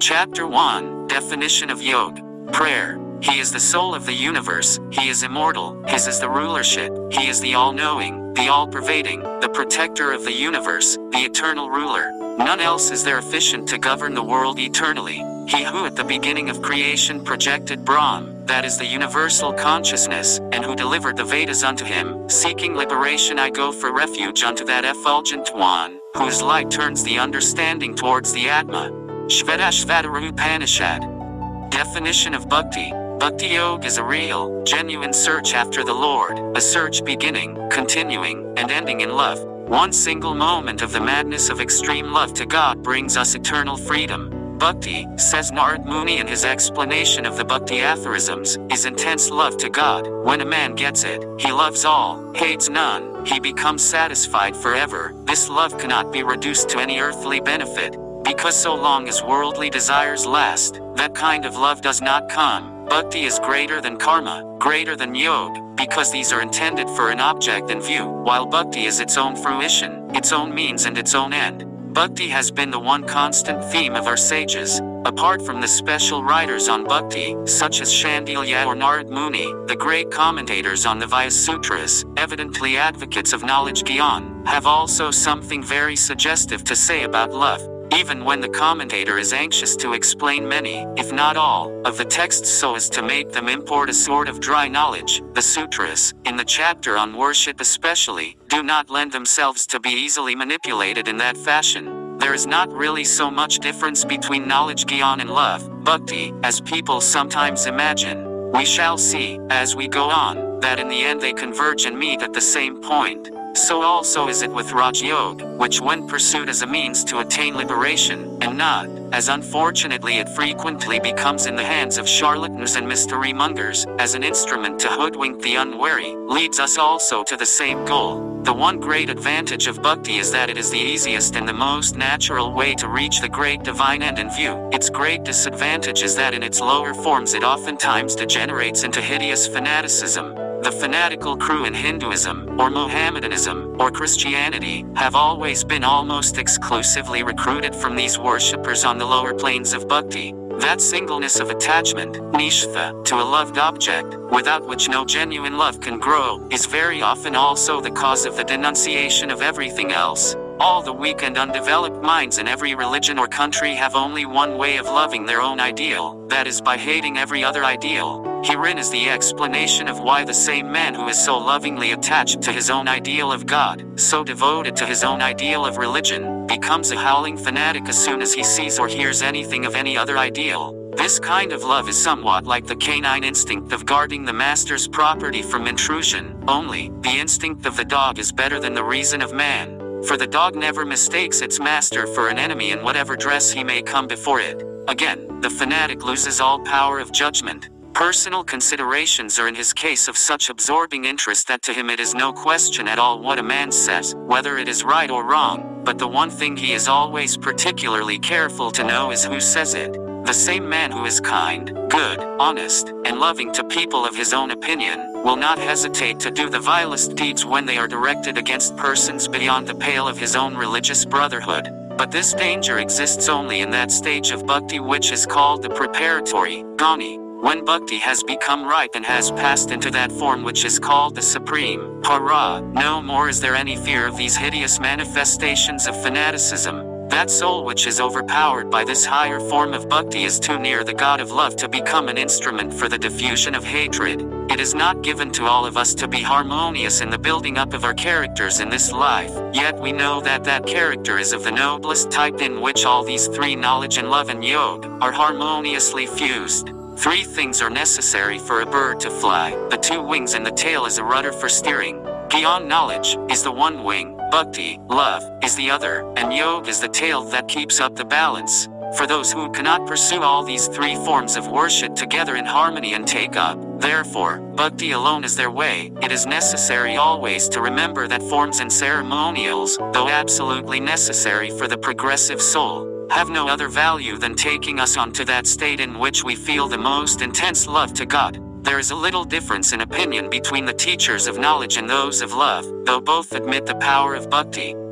Chapter 1, Definition of Yoga. Prayer. He is the soul of the universe, he is immortal, his is the rulership, he is the all-knowing, the all-pervading, the protector of the universe, the eternal ruler. None else is there efficient to govern the world eternally. He who at the beginning of creation projected Brahm, that is the universal consciousness, and who delivered the Vedas unto him, seeking liberation I go for refuge unto that effulgent one, whose light turns the understanding towards the Atma. Shvetashvatara Upanishad. Definition of Bhakti. Bhakti Yoga is a real, genuine search after the Lord, a search beginning, continuing, and ending in love. One single moment of the madness of extreme love to God brings us eternal freedom. Bhakti, says Narad Muni in his explanation of the Bhakti aphorisms, is intense love to God. When a man gets it, he loves all, hates none, he becomes satisfied forever. This love cannot be reduced to any earthly benefit, because so long as worldly desires last, that kind of love does not come. Bhakti is greater than karma, greater than yoga, because these are intended for an object in view, while bhakti is its own fruition, its own means and its own end. Bhakti has been the one constant theme of our sages. Apart from the special writers on bhakti, such as Shandilya or Narad Muni, the great commentators on the Vyasutras, evidently advocates of knowledge Gyan, have also something very suggestive to say about love. Even when the commentator is anxious to explain many, if not all, of the texts so as to make them import a sort of dry knowledge, the sutras, in the chapter on worship especially, do not lend themselves to be easily manipulated in that fashion. There is not really so much difference between knowledge Gyan and love, bhakti, as people sometimes imagine. We shall see, as we go on, that in the end they converge and meet at the same point. So also is it with Raj Yoga, which when pursued as a means to attain liberation, and not, as unfortunately it frequently becomes in the hands of charlatans and mystery mongers, as an instrument to hoodwink the unwary, leads us also to the same goal. The one great advantage of bhakti is that it is the easiest and the most natural way to reach the great divine end in view. Its great disadvantage is that in its lower forms it oftentimes degenerates into hideous fanaticism. The fanatical crew in Hinduism, or Mohammedanism, or Christianity, have always been almost exclusively recruited from these worshippers on the lower planes of bhakti. That singleness of attachment, nishtha, to a loved object, without which no genuine love can grow, is very often also the cause of the denunciation of everything else. All the weak and undeveloped minds in every religion or country have only one way of loving their own ideal, that is by hating every other ideal. Herein is the explanation of why the same man who is so lovingly attached to his own ideal of God, so devoted to his own ideal of religion, becomes a howling fanatic as soon as he sees or hears anything of any other ideal. This kind of love is somewhat like the canine instinct of guarding the master's property from intrusion, only, the instinct of the dog is better than the reason of man. For the dog never mistakes its master for an enemy in whatever dress he may come before it. Again, the fanatic loses all power of judgment. Personal considerations are in his case of such absorbing interest that to him it is no question at all what a man says, whether it is right or wrong, but the one thing he is always particularly careful to know is who says it. The same man who is kind, good, honest, and loving to people of his own opinion, will not hesitate to do the vilest deeds when they are directed against persons beyond the pale of his own religious brotherhood. But this danger exists only in that stage of bhakti which is called the preparatory, gani. When bhakti has become ripe and has passed into that form which is called the supreme, para, no more is there any fear of these hideous manifestations of fanaticism. That soul which is overpowered by this higher form of bhakti is too near the God of love to become an instrument for the diffusion of hatred. It is not given to all of us to be harmonious in the building up of our characters in this life, yet we know that that character is of the noblest type in which all these three, knowledge and love and yoga, are harmoniously fused. Three things are necessary for a bird to fly: the two wings and the tail as a rudder for steering. Gyan, knowledge, is the one wing, bhakti, love, is the other, and yoga is the tail that keeps up the balance. For those who cannot pursue all these three forms of worship together in harmony and take up, therefore, bhakti alone is their way, it is necessary always to remember that forms and ceremonials, though absolutely necessary for the progressive soul, have no other value than taking us on to that state in which we feel the most intense love to God. There is a little difference in opinion between the teachers of knowledge and those of love, though both admit the power of bhakti.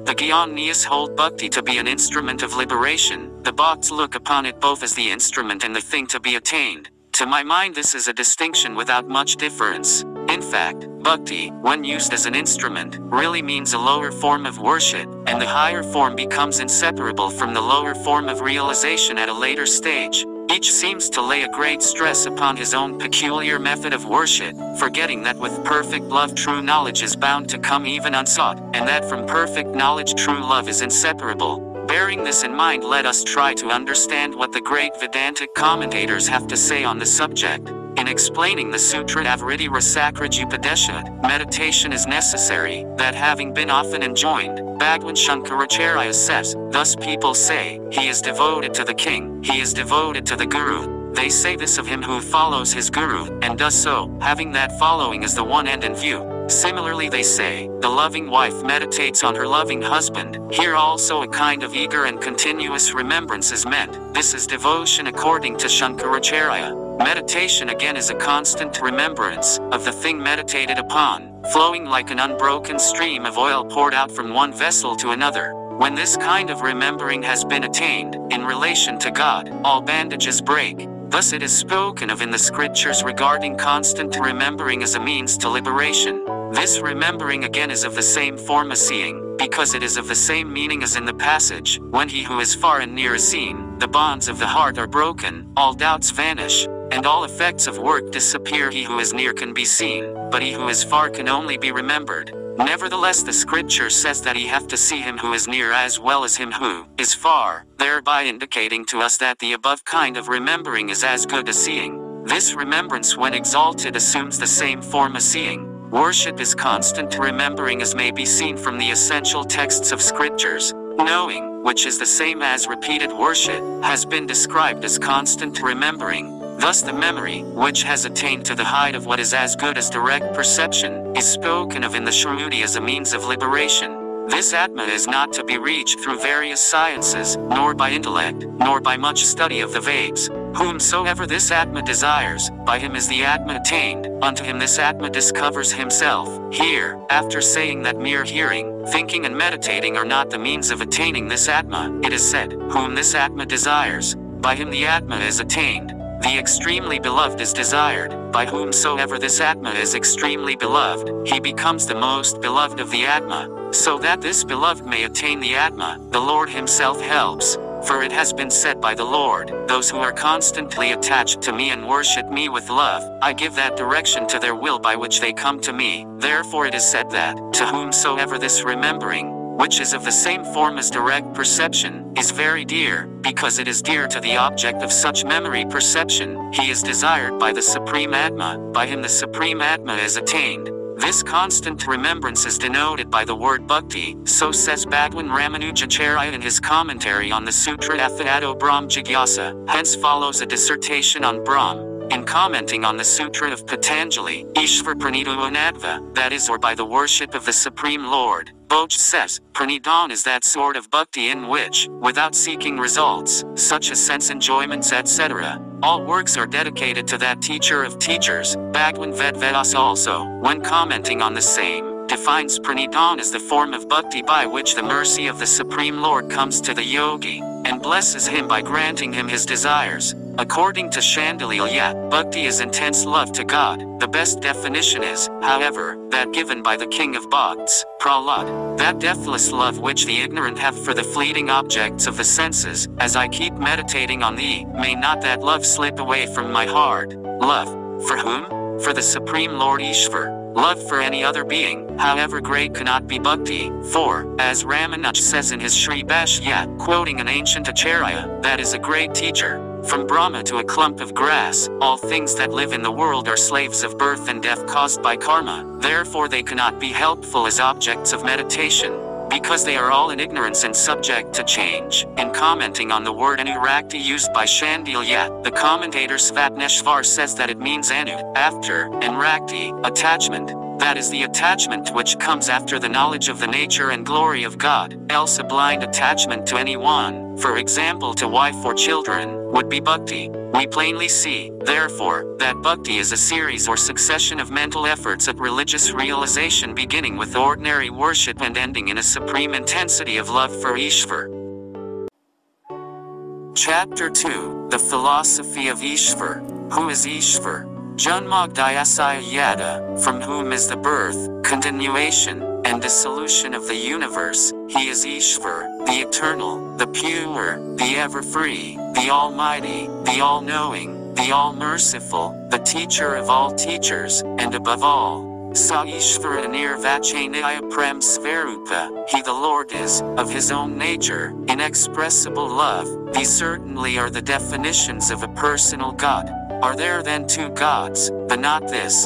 The Gyanis hold bhakti to be an instrument of liberation. The Bhakts look upon it both as the instrument and the thing to be attained. To my mind, this is a distinction without much difference. In fact, bhakti, when used as an instrument, really means a lower form of worship, and the higher form becomes inseparable from the lower form of realization at a later stage. Each seems to lay a great stress upon his own peculiar method of worship, forgetting that with perfect love true knowledge is bound to come even unsought, and that from perfect knowledge true love is inseparable. Bearing this in mind, let us try to understand what the great Vedantic commentators have to say on the subject. In explaining the Sutra Avritti Rasakraj Upadeshad, meditation is necessary, that having been often enjoined, Bhagwan Shankaracharya says, thus people say, he is devoted to the king, he is devoted to the guru. They say this of him who follows his guru, and does so, having that following as the one end in view. Similarly they say, the loving wife meditates on her loving husband. Here also a kind of eager and continuous remembrance is meant. This is devotion according to Shankaracharya. Meditation again is a constant remembrance of the thing meditated upon, flowing like an unbroken stream of oil poured out from one vessel to another. When this kind of remembering has been attained, in relation to God, all bandages break. Thus it is spoken of in the scriptures regarding constant remembering as a means to liberation. This remembering again is of the same form as seeing, because it is of the same meaning as in the passage, when he who is far and near is seen, the bonds of the heart are broken, all doubts vanish, and all effects of work disappear. He who is near can be seen, but he who is far can only be remembered. Nevertheless the scripture says that he hath to see him who is near as well as him who is far, thereby indicating to us that the above kind of remembering is as good as seeing. This remembrance when exalted assumes the same form as seeing. Worship is constant remembering, as may be seen from the essential texts of scriptures. Knowing, which is the same as repeated worship, has been described as constant remembering. Thus the memory, which has attained to the height of what is as good as direct perception, is spoken of in the Shruti as a means of liberation. This Atma is not to be reached through various sciences, nor by intellect, nor by much study of the Vedas. Whomsoever this Atma desires, by him is the Atma attained, unto him this Atma discovers himself. Here, after saying that mere hearing, thinking and meditating are not the means of attaining this Atma, it is said, whom this Atma desires, by him the Atma is attained. The extremely beloved is desired, by whomsoever this Atma is extremely beloved, he becomes the most beloved of the Atma. So that this beloved may attain the Atma, the Lord himself helps. For it has been said by the Lord, those who are constantly attached to me and worship me with love, I give that direction to their will by which they come to me. Therefore it is said that, to whomsoever this remembering, which is of the same form as direct perception, is very dear, because it is dear to the object of such memory perception, he is desired by the Supreme Atma, by him the Supreme Atma is attained. This constant remembrance is denoted by the word bhakti, so says Bhagwan Ramanujacharya in his commentary on the Sutra Athato Brahm Jigyasa. Hence follows a dissertation on Brahm. In commenting on the Sutra of Patanjali, Ishvar Pranidu Anadva, that is, or by the worship of the Supreme Lord, Boch says, Pranidhan is that sort of bhakti in which, without seeking results, such as sense enjoyments etc., all works are dedicated to that teacher of teachers. Bhagwan Vedvedasa also, when commenting on the same, defines Pranidhan as the form of bhakti by which the mercy of the Supreme Lord comes to the yogi, and blesses him by granting him his desires. According to Chandalilya, bhakti is intense love to God. The best definition is, however, that given by the king of bhakts, Prahlad, that deathless love which the ignorant have for the fleeting objects of the senses. As I keep meditating on thee, may not that love slip away from my heart. Love, for whom? For the Supreme Lord Ishvar. Love for any other being, however great, cannot be bhakti, for, as Ramanuj says in his Sri Bhashya, quoting an ancient acharya, that is a great teacher, from Brahma to a clump of grass, all things that live in the world are slaves of birth and death caused by karma, therefore they cannot be helpful as objects of meditation, because they are all in ignorance and subject to change. In commenting on the word anurakti used by Chandilya, the commentator Svatneshvar says that it means anu, after, and rakti, attachment. that is the attachment which comes after the knowledge of the nature and glory of God, else a blind attachment to anyone, for example to wife or children, would be bhakti. We plainly see, therefore, that bhakti is a series or succession of mental efforts at religious realization beginning with ordinary worship and ending in a supreme intensity of love for Ishvar. Chapter 2, The Philosophy of Ishvar. Who is Ishvar? Janmogdayasaya Yada, from whom is the birth, continuation, and dissolution of the universe. He is Ishvar, the eternal, the pure, the ever-free, the almighty, the all-knowing, the all-merciful, the teacher of all teachers, and above all, Sa Ishvara Nirvachanaya Prem Svarupa, he the Lord is, of his own nature, inexpressible love. These certainly are the definitions of a personal God. Are there then two gods, the not this,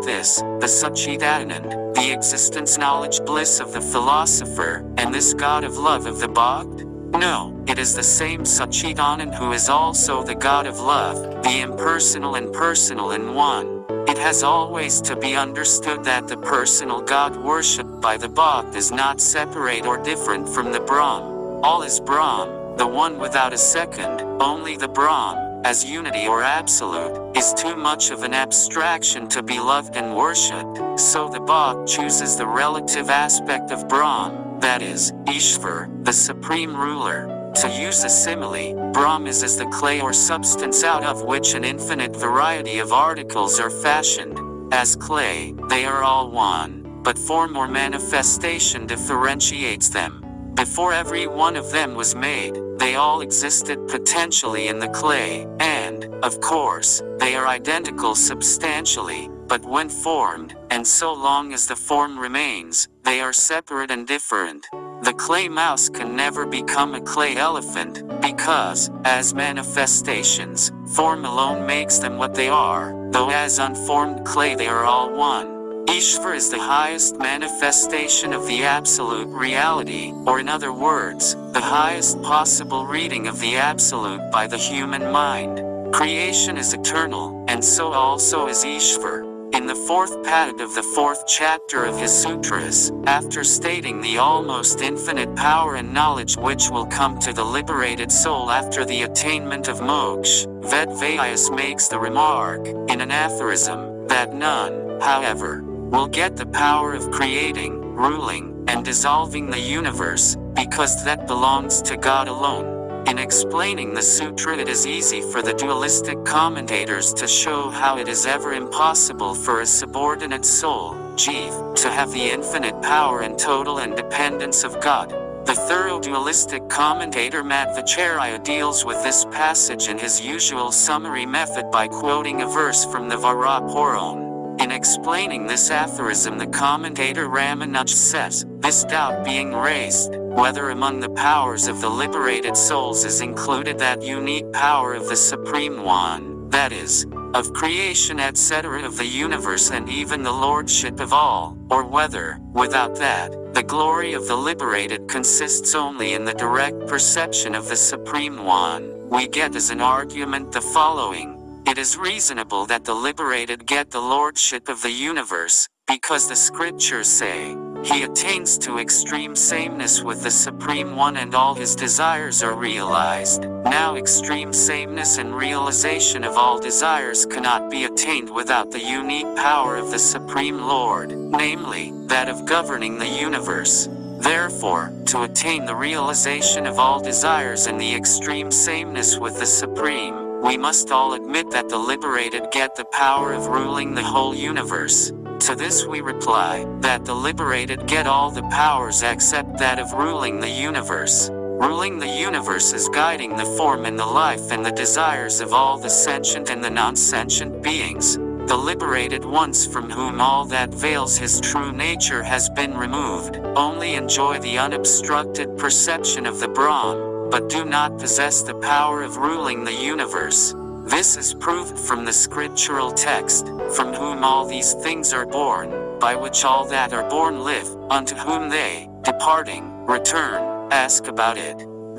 the Satchidanand, the existence knowledge bliss of the philosopher, and this God of love of the Bhakt? No, it is the same Satchidanand who is also the God of love, the impersonal and personal in one. It has always to be understood that the personal God worshipped by the Bhakt is not separate or different from the Brahm. All is Brahm, the one without a second. Only the Brahm, as unity or absolute, is too much of an abstraction to be loved and worshipped, so the Bhakt chooses the relative aspect of Brahm, that is, Ishvar, the supreme ruler. To use a simile, Brahm is as the clay or substance out of which an infinite variety of articles are fashioned. As clay, they are all one, but form or manifestation differentiates them. Before every one of them was made, they all existed potentially in the clay, and, of course, they are identical substantially, but when formed, and so long as the form remains, they are separate and different. The clay mouse can never become a clay elephant, because, as manifestations, form alone makes them what they are, though as unformed clay they are all one. Ishvar is the highest manifestation of the absolute reality, or in other words, the highest possible reading of the absolute by the human mind. Creation is eternal, and so also is Ishvar. In the fourth pad of the fourth chapter of his sutras, after stating the almost infinite power and knowledge which will come to the liberated soul after the attainment of moksha, Vedvayas makes the remark, in an aphorism, that none, however, will get the power of creating, ruling, and dissolving the universe, because that belongs to God alone. In explaining the sutra, it is easy for the dualistic commentators to show how it is ever impossible for a subordinate soul, Jiva, to have the infinite power and total independence of God. The thorough dualistic commentator Madhvacharya deals with this passage in his usual summary method by quoting a verse from the Varapuran. In explaining this aphorism, the commentator Ramanuj says, this doubt being raised, whether among the powers of the liberated souls is included that unique power of the Supreme One, that is, of creation etc. of the universe and even the lordship of all, or whether, without that, the glory of the liberated consists only in the direct perception of the Supreme One, we get as an argument the following. It is reasonable that the liberated get the lordship of the universe, because the scriptures say, he attains to extreme sameness with the Supreme One and all his desires are realized. Now extreme sameness and realization of all desires cannot be attained without the unique power of the Supreme Lord, namely, that of governing the universe. Therefore, to attain the realization of all desires and the extreme sameness with the Supreme, we must all admit that the liberated get the power of ruling the whole universe. To this we reply, that the liberated get all the powers except that of ruling the universe. Ruling the universe is guiding the form and the life and the desires of all the sentient and the non-sentient beings. The liberated ones from whom all that veils his true nature has been removed, only enjoy the unobstructed perception of the Brahm, but do not possess the power of ruling the universe. This is proved from the scriptural text, from whom all these things are born, by which all that are born live, unto whom they, departing, return, ask about it.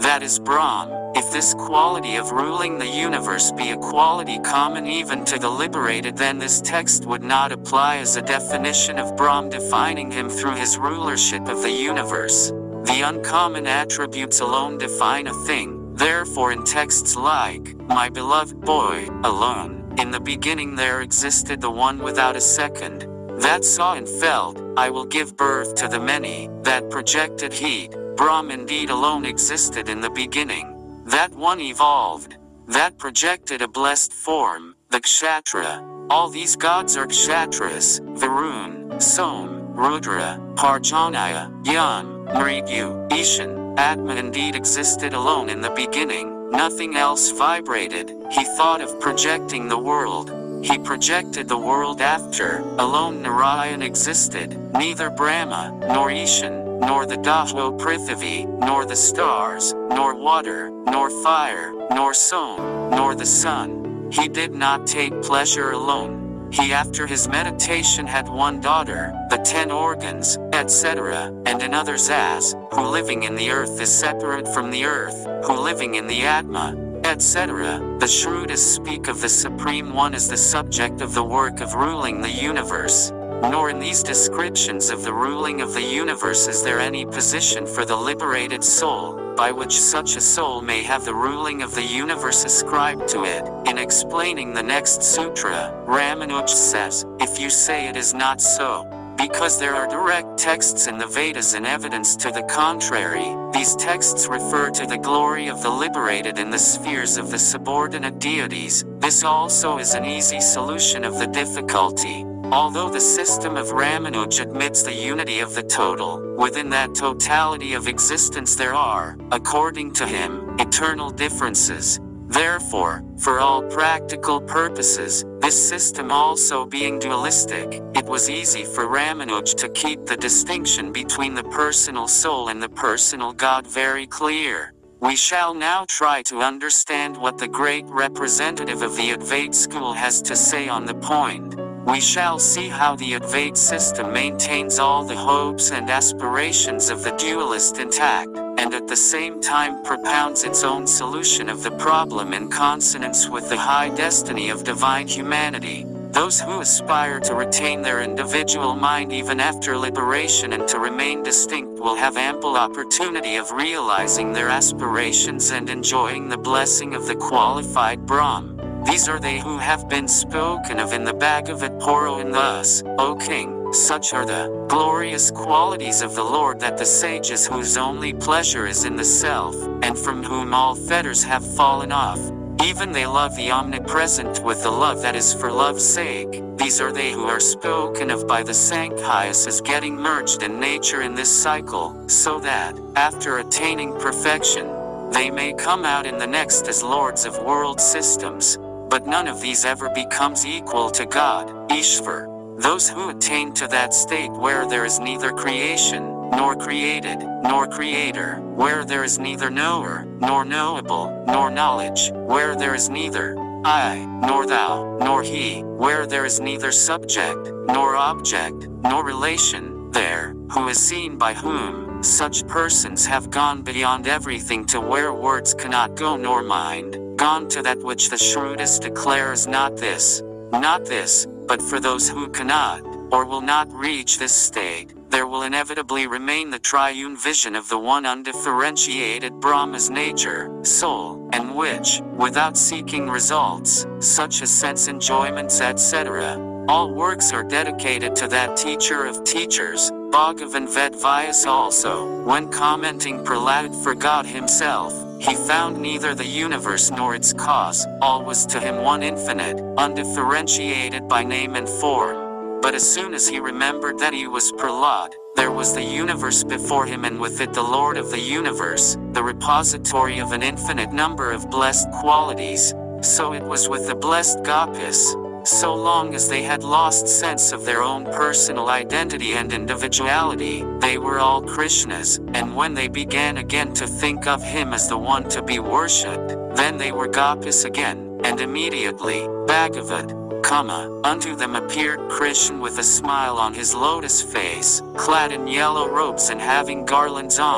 that is Brahm. If this quality of ruling the universe be a quality common even to the liberated, then this text would not apply as a definition of Brahm defining him through his rulership of the universe. The uncommon attributes alone define a thing. Therefore in texts like, "My beloved boy," alone, "In the beginning there existed the one without a second, that saw and felt, I will give birth to the many, that projected heat," Brahm indeed alone existed in the beginning. That one evolved, that projected a blessed form, the Kshatriya. All these gods are Kshatras, Varun, Som, Rudra, Parjanya, Yam, Mrigu, Ishan. Atma indeed existed alone in the beginning, nothing else vibrated. He thought of projecting the world. He projected the world after. Alone Narayan existed, neither Brahma, nor Ishan, nor the Daho Prithvi, nor the stars, nor water, nor fire, nor Som, nor the sun. He did not take pleasure alone. He after his meditation had one daughter, the 10 organs, etc., and in others as, who living in the earth is separate from the earth, who living in the Atma, etc. The Shrutas speak of the Supreme One as the subject of the work of ruling the universe. Nor in these descriptions of the ruling of the universe is there any position for the liberated soul, by which such a soul may have the ruling of the universe ascribed to it. In explaining the next sutra, Ramanuja says, "If you say it is not so, because there are direct texts in the Vedas in evidence to the contrary, these texts refer to the glory of the liberated in the spheres of the subordinate deities. This also is an easy solution of the difficulty. Although the system of Ramanuja admits the unity of the total, within that totality of existence there are, according to him, eternal differences. Therefore, for all practical purposes, this system also being dualistic, it was easy for Ramanuja to keep the distinction between the personal soul and the personal God very clear." We shall now try to understand what the great representative of the Advaita school has to say on the point. We shall see how the Advaita system maintains all the hopes and aspirations of the dualist intact, and at the same time propounds its own solution of the problem in consonance with the high destiny of divine humanity. Those who aspire to retain their individual mind even after liberation and to remain distinct will have ample opportunity of realizing their aspirations and enjoying the blessing of the qualified Brahm. These are they who have been spoken of in the Bhagavad Puran thus, "O king, such are the glorious qualities of the Lord that the sages whose only pleasure is in the self, and from whom all fetters have fallen off, even they love the omnipresent with the love that is for love's sake. These are they who are spoken of by the Sankhyas as getting merged in nature in this cycle, so that, after attaining perfection, they may come out in the next as lords of world systems. But none of these ever becomes equal to God, Ishvar. Those who attain to that state where there is neither creation, nor created, nor creator, where there is neither knower, nor knowable, nor knowledge, where there is neither I, nor thou, nor he, where there is neither subject, nor object, nor relation, there, who is seen by whom, such persons have gone beyond everything to where words cannot go nor mind, gone to that which the Shrutas declares not this, but for those who cannot, or will not reach this state, there will inevitably remain the triune vision of the one undifferentiated Brahma's nature, soul, and which, without seeking results, such as sense enjoyments etc., all works are dedicated to that teacher of teachers. Bhagavan Vedvyas also, when commenting Prahlad forgot himself. He found neither the universe nor its cause, all was to him one infinite, undifferentiated by name and form. But as soon as he remembered that he was Prahlad, there was the universe before him and with it the Lord of the universe, the repository of an infinite number of blessed qualities. So it was with the blessed Gopis. So long as they had lost sense of their own personal identity and individuality, they were all Krishna's, and when they began again to think of him as the one to be worshipped, then they were Gopis again, and immediately, Bhagavad, unto them appeared Krishna with a smile on his lotus face, clad in yellow robes and having garlands on.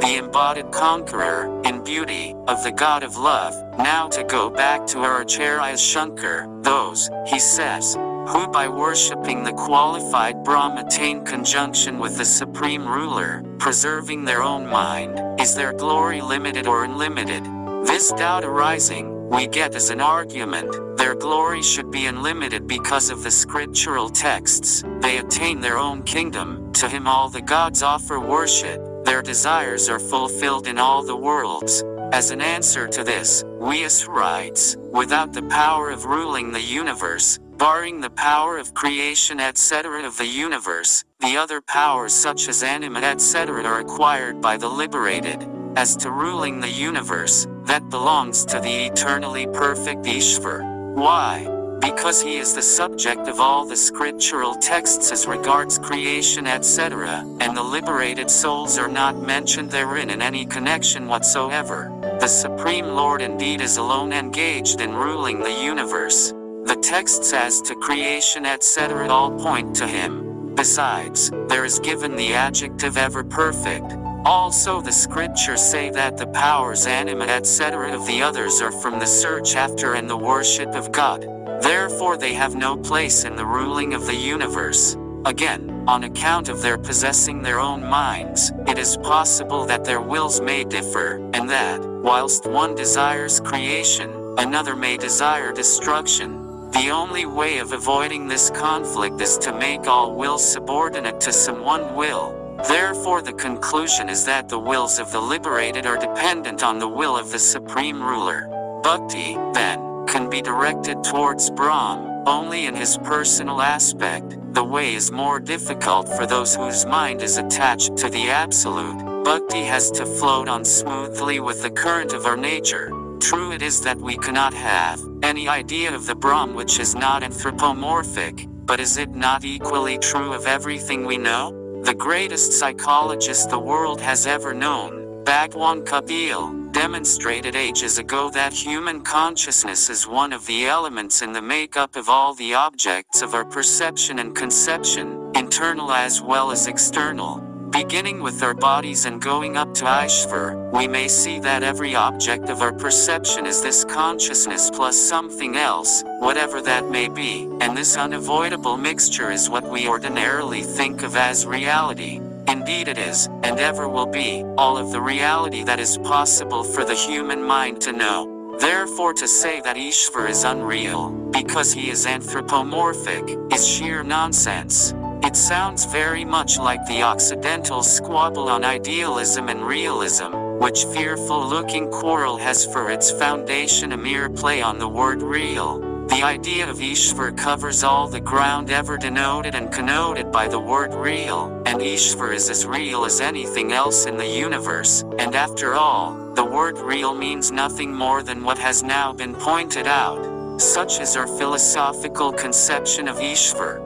the embodied conqueror, in beauty, of the God of love. Now to go back to our Acharya Shankar, those, he says, who by worshipping the qualified Brahm attain conjunction with the supreme ruler, preserving their own mind, is their glory limited or unlimited? This doubt arising, we get as an argument, their glory should be unlimited because of the scriptural texts. They attain their own kingdom, to him all the gods offer worship, their desires are fulfilled in all the worlds. As an answer to this, Wyas writes, without the power of ruling the universe, barring the power of creation etc. of the universe, the other powers such as anima etc. are acquired by the liberated. As to ruling the universe, that belongs to the eternally perfect Ishvar. Why? Because he is the subject of all the scriptural texts as regards creation etc., and the liberated souls are not mentioned therein in any connection whatsoever. The Supreme Lord indeed is alone engaged in ruling the universe. The texts as to creation etc. all point to him. Besides, there is given the adjective ever perfect. Also the scriptures say that the powers anima etc. of the others are from the search after and the worship of God. Therefore they have no place in the ruling of the universe. Again, on account of their possessing their own minds, it is possible that their wills may differ, and that, whilst one desires creation, another may desire destruction. The only way of avoiding this conflict is to make all wills subordinate to some one will. Therefore the conclusion is that the wills of the liberated are dependent on the will of the supreme ruler. Bhakti, then, can be directed towards Brahm, only in his personal aspect. The way is more difficult for those whose mind is attached to the absolute. Bhakti has to float on smoothly with the current of our nature. True it is that we cannot have any idea of the Brahm which is not anthropomorphic, but is it not equally true of everything we know? The greatest psychologist the world has ever known, Bhagwan Kapil, demonstrated ages ago that human consciousness is one of the elements in the makeup of all the objects of our perception and conception, internal as well as external. Beginning with our bodies and going up to Ishvar, we may see that every object of our perception is this consciousness plus something else, whatever that may be, and this unavoidable mixture is what we ordinarily think of as reality. Indeed it is, and ever will be, all of the reality that is possible for the human mind to know. Therefore to say that Ishvar is unreal, because he is anthropomorphic, is sheer nonsense. It sounds very much like the Occidental squabble on idealism and realism, which fearful-looking quarrel has for its foundation a mere play on the word real. The idea of Ishvar covers all the ground ever denoted and connoted by the word real, and Ishvar is as real as anything else in the universe, and after all, the word real means nothing more than what has now been pointed out. Such is our philosophical conception of Ishvar.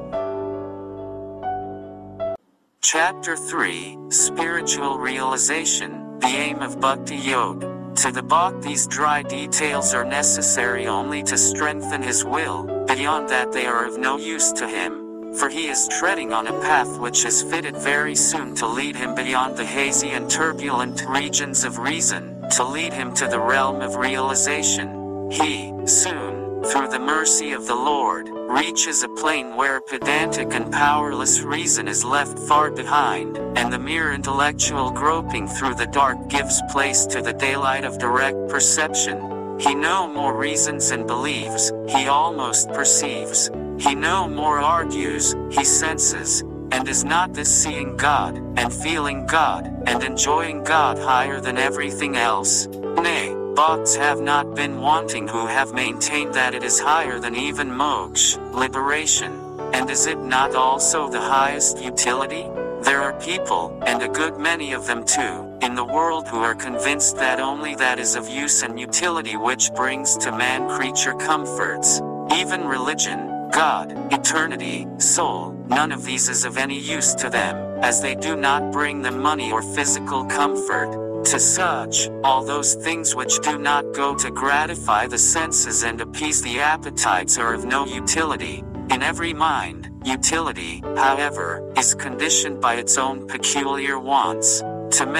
Chapter 3, Spiritual Realization, the Aim of Bhakti Yoga. To the Bhakti's dry details are necessary only to strengthen his will, beyond that they are of no use to him, for he is treading on a path which is fitted very soon to lead him beyond the hazy and turbulent regions of reason, to lead him to the realm of realization. He, soon, through the mercy of the Lord, reaches a plane where pedantic and powerless reason is left far behind, and the mere intellectual groping through the dark gives place to the daylight of direct perception. He no more reasons and believes, he almost perceives. He no more argues, he senses. And is not this seeing God, and feeling God, and enjoying God higher than everything else? Nay, Bhakts have not been wanting who have maintained that it is higher than even moksha, liberation. And is it not also the highest utility? There are people, and a good many of them too, in the world who are convinced that only that is of use and utility which brings to man creature comforts. Even religion, God, eternity, soul, none of these is of any use to them, as they do not bring them money or physical comfort. To such, all those things which do not go to gratify the senses and appease the appetites are of no utility. In every mind, utility, however, is conditioned by its own peculiar wants. To men,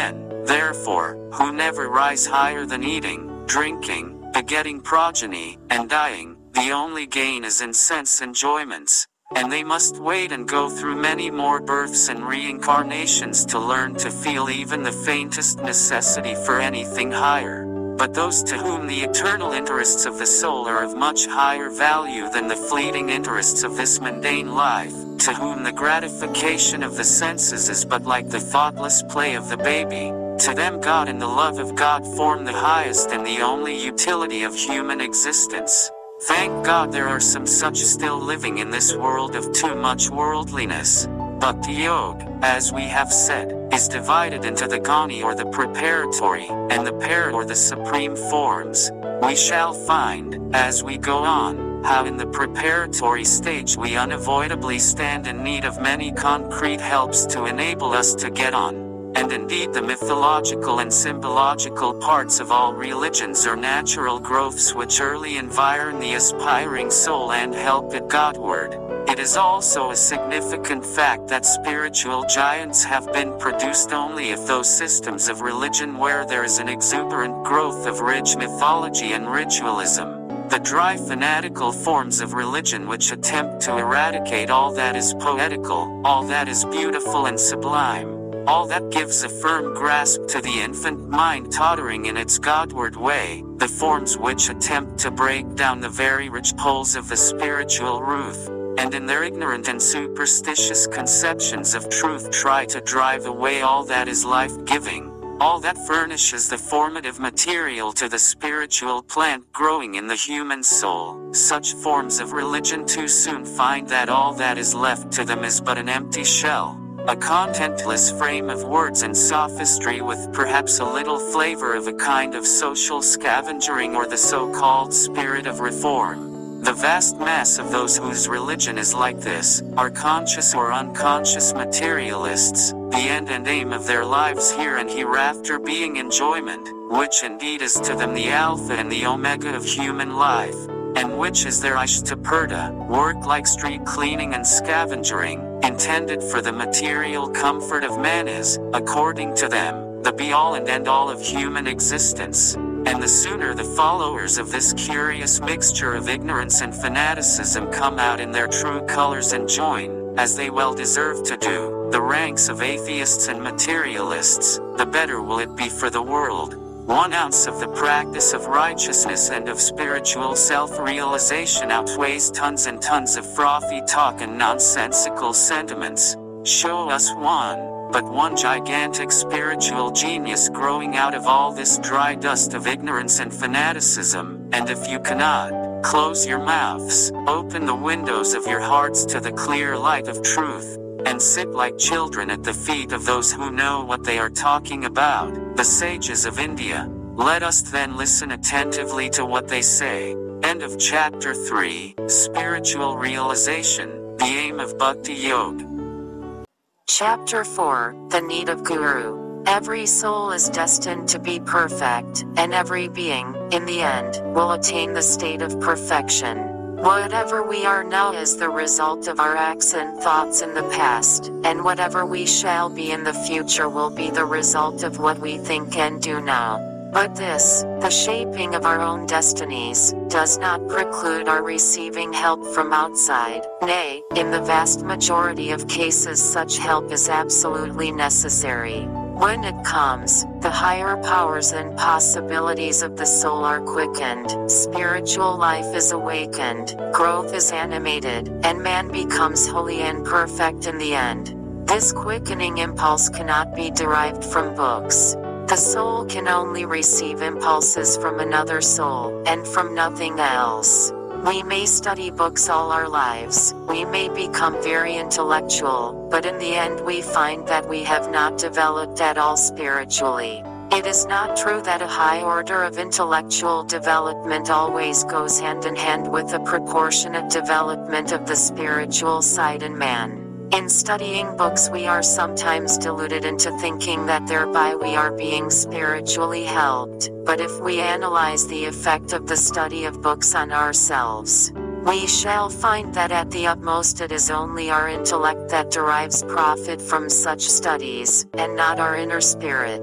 Therefore, who never rise higher than eating, drinking, begetting progeny, and dying, the only gain is in sense enjoyments. And they must wait and go through many more births and reincarnations to learn to feel even the faintest necessity for anything higher. But those to whom the eternal interests of the soul are of much higher value than the fleeting interests of this mundane life, to whom the gratification of the senses is but like the thoughtless play of the baby, to them God and the love of God form the highest and the only utility of human existence. Thank God there are some such still living in this world of too much worldliness. Bhakti Yoga, as we have said, is divided into the Gani or the preparatory, and the Para or the supreme forms. We shall find, as we go on, how in the preparatory stage we unavoidably stand in need of many concrete helps to enable us to get on. And indeed the mythological and symbological parts of all religions are natural growths which early environ the aspiring soul and help it Godward. It is also a significant fact that spiritual giants have been produced only if those systems of religion where there is an exuberant growth of rich mythology and ritualism, the dry fanatical forms of religion which attempt to eradicate all that is poetical, all that is beautiful and sublime, all that gives a firm grasp to the infant mind tottering in its Godward way, the forms which attempt to break down the very rich poles of the spiritual roof, and in their ignorant and superstitious conceptions of truth try to drive away all that is life-giving, all that furnishes the formative material to the spiritual plant growing in the human soul. Such forms of religion too soon find that all that is left to them is but an empty shell, a contentless frame of words and sophistry with perhaps a little flavor of a kind of social scavengering or the so-called spirit of reform. The vast mass of those whose religion is like this, are conscious or unconscious materialists, the end and aim of their lives here and hereafter being enjoyment, which indeed is to them the alpha and the omega of human life, and which is their Ishtapurta, work like street cleaning and scavengering, intended for the material comfort of man is, according to them, the be-all and end-all of human existence. And the sooner the followers of this curious mixture of ignorance and fanaticism come out in their true colors and join, as they well deserve to do, the ranks of atheists and materialists, the better will it be for the world. 1 ounce of the practice of righteousness and of spiritual self-realization outweighs tons and tons of frothy talk and nonsensical sentiments. Show us one gigantic spiritual genius growing out of all this dry dust of ignorance and fanaticism, and if you cannot, close your mouths, open the windows of your hearts to the clear light of truth, and sit like children at the feet of those who know what they are talking about, the sages of India. Let us then listen attentively to what they say. End of chapter 3, Spiritual Realization, the aim of Bhakti Yoga. Chapter 4, The Need of Guru. Every soul is destined to be perfect, and every being, in the end, will attain the state of perfection. Whatever we are now is the result of our acts and thoughts in the past, and whatever we shall be in the future will be the result of what we think and do now. But this, the shaping of our own destinies, does not preclude our receiving help from outside. Nay, in the vast majority of cases such help is absolutely necessary. When it comes, the higher powers and possibilities of the soul are quickened, spiritual life is awakened, growth is animated, and man becomes holy and perfect in the end. This quickening impulse cannot be derived from books. The soul can only receive impulses from another soul, and from nothing else. We may study books all our lives, we may become very intellectual, but in the end we find that we have not developed at all spiritually. It is not true that a high order of intellectual development always goes hand in hand with a proportionate development of the spiritual side in man. In studying books we are sometimes deluded into thinking that thereby we are being spiritually helped, but if we analyze the effect of the study of books on ourselves, we shall find that at the utmost it is only our intellect that derives profit from such studies, and not our inner spirit.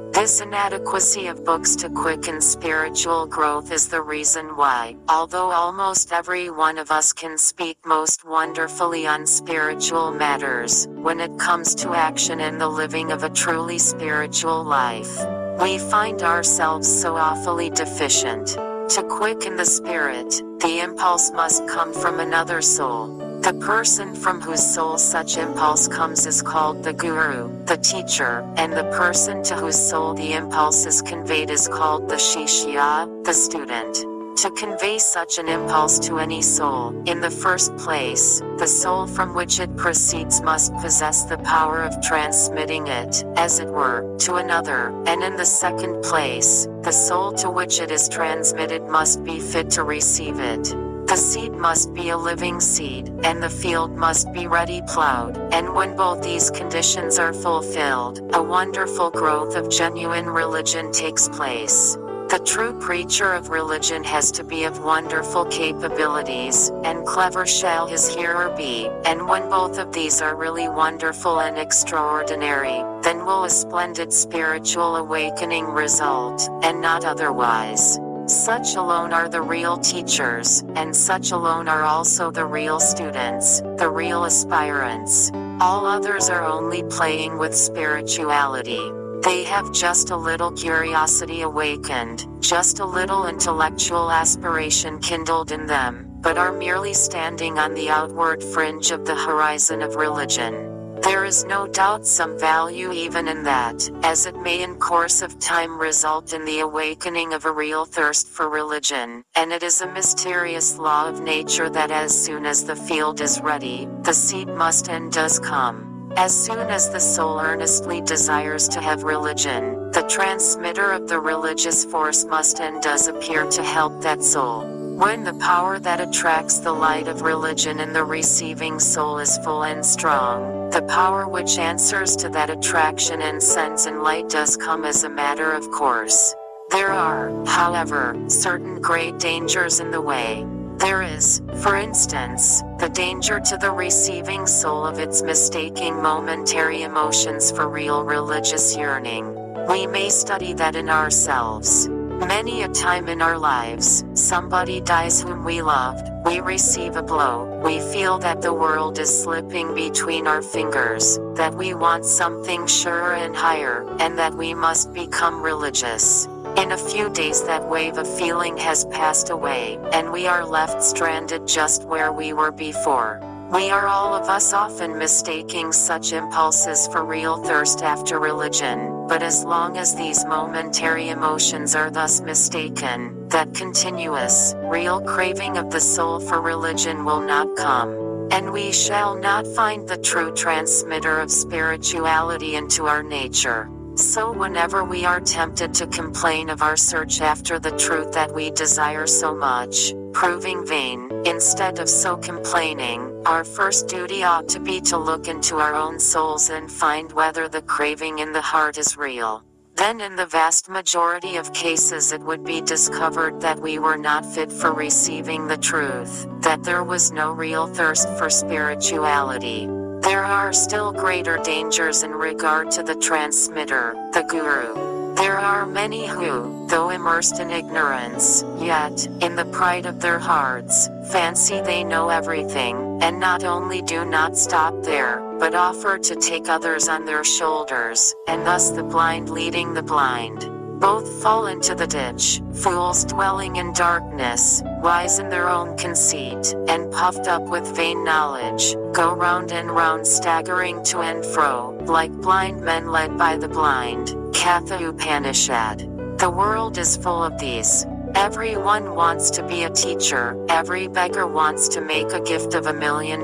This inadequacy of books to quicken spiritual growth is the reason why, although almost every one of us can speak most wonderfully on spiritual matters, when it comes to action and the living of a truly spiritual life, we find ourselves so awfully deficient. To quicken the spirit, the impulse must come from another soul. The person from whose soul such impulse comes is called the guru, the teacher, and the person to whose soul the impulse is conveyed is called the shishya, the student. To convey such an impulse to any soul, in the first place, the soul from which it proceeds must possess the power of transmitting it, as it were, to another, and in the second place, the soul to which it is transmitted must be fit to receive it. The seed must be a living seed, and the field must be ready plowed, and when both these conditions are fulfilled, a wonderful growth of genuine religion takes place. The true preacher of religion has to be of wonderful capabilities, and clever shall his hearer be, and when both of these are really wonderful and extraordinary, then will a splendid spiritual awakening result, and not otherwise. Such alone are the real teachers, and such alone are also the real students, the real aspirants. All others are only playing with spirituality. They have just a little curiosity awakened, just a little intellectual aspiration kindled in them, but are merely standing on the outward fringe of the horizon of religion. There is no doubt some value even in that, as it may in course of time result in the awakening of a real thirst for religion, and it is a mysterious law of nature that as soon as the field is ready, the seed must and does come. As soon as the soul earnestly desires to have religion, the transmitter of the religious force must and does appear to help that soul. When the power that attracts the light of religion in the receiving soul is full and strong, the power which answers to that attraction and sends in light does come as a matter of course. There are, however, certain great dangers in the way. There is, for instance, the danger to the receiving soul of its mistaking momentary emotions for real religious yearning. We may study that in ourselves. Many a time in our lives, somebody dies whom we loved, we receive a blow, we feel that the world is slipping between our fingers, that we want something surer and higher, and that we must become religious. In a few days that wave of feeling has passed away, and we are left stranded just where we were before. We are all of us often mistaking such impulses for real thirst after religion, but as long as these momentary emotions are thus mistaken, that continuous, real craving of the soul for religion will not come, and we shall not find the true transmitter of spirituality into our nature. So whenever we are tempted to complain of our search after the truth that we desire so much, proving vain, instead of so complaining, our first duty ought to be to look into our own souls and find whether the craving in the heart is real. Then in the vast majority of cases it would be discovered that we were not fit for receiving the truth, that there was no real thirst for spirituality. There are still greater dangers in regard to the transmitter, the guru. There are many who, though immersed in ignorance, yet, in the pride of their hearts, fancy they know everything, and not only do not stop there, but offer to take others on their shoulders, and thus the blind leading the blind. Both fall into the ditch, fools dwelling in darkness, wise in their own conceit, and puffed up with vain knowledge, go round and round staggering to and fro, like blind men led by the blind. Katha Upanishad. The world is full of these. Everyone wants to be a teacher, every beggar wants to make a gift of $1 million.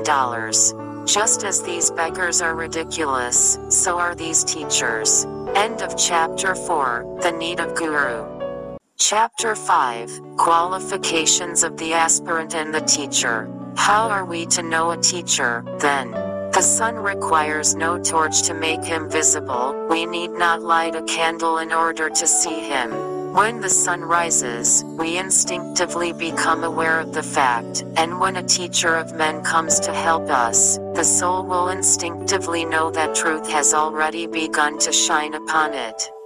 Just as these beggars are ridiculous, so are these teachers. End of Chapter 4, The Need of Guru. Chapter 5, Qualifications of the Aspirant and the Teacher. How are we to know a teacher, then? The sun requires no torch to make him visible, we need not light a candle in order to see him. When the sun rises, we instinctively become aware of the fact, and when a teacher of men comes to help us, the soul will instinctively know that truth has already begun to shine upon it.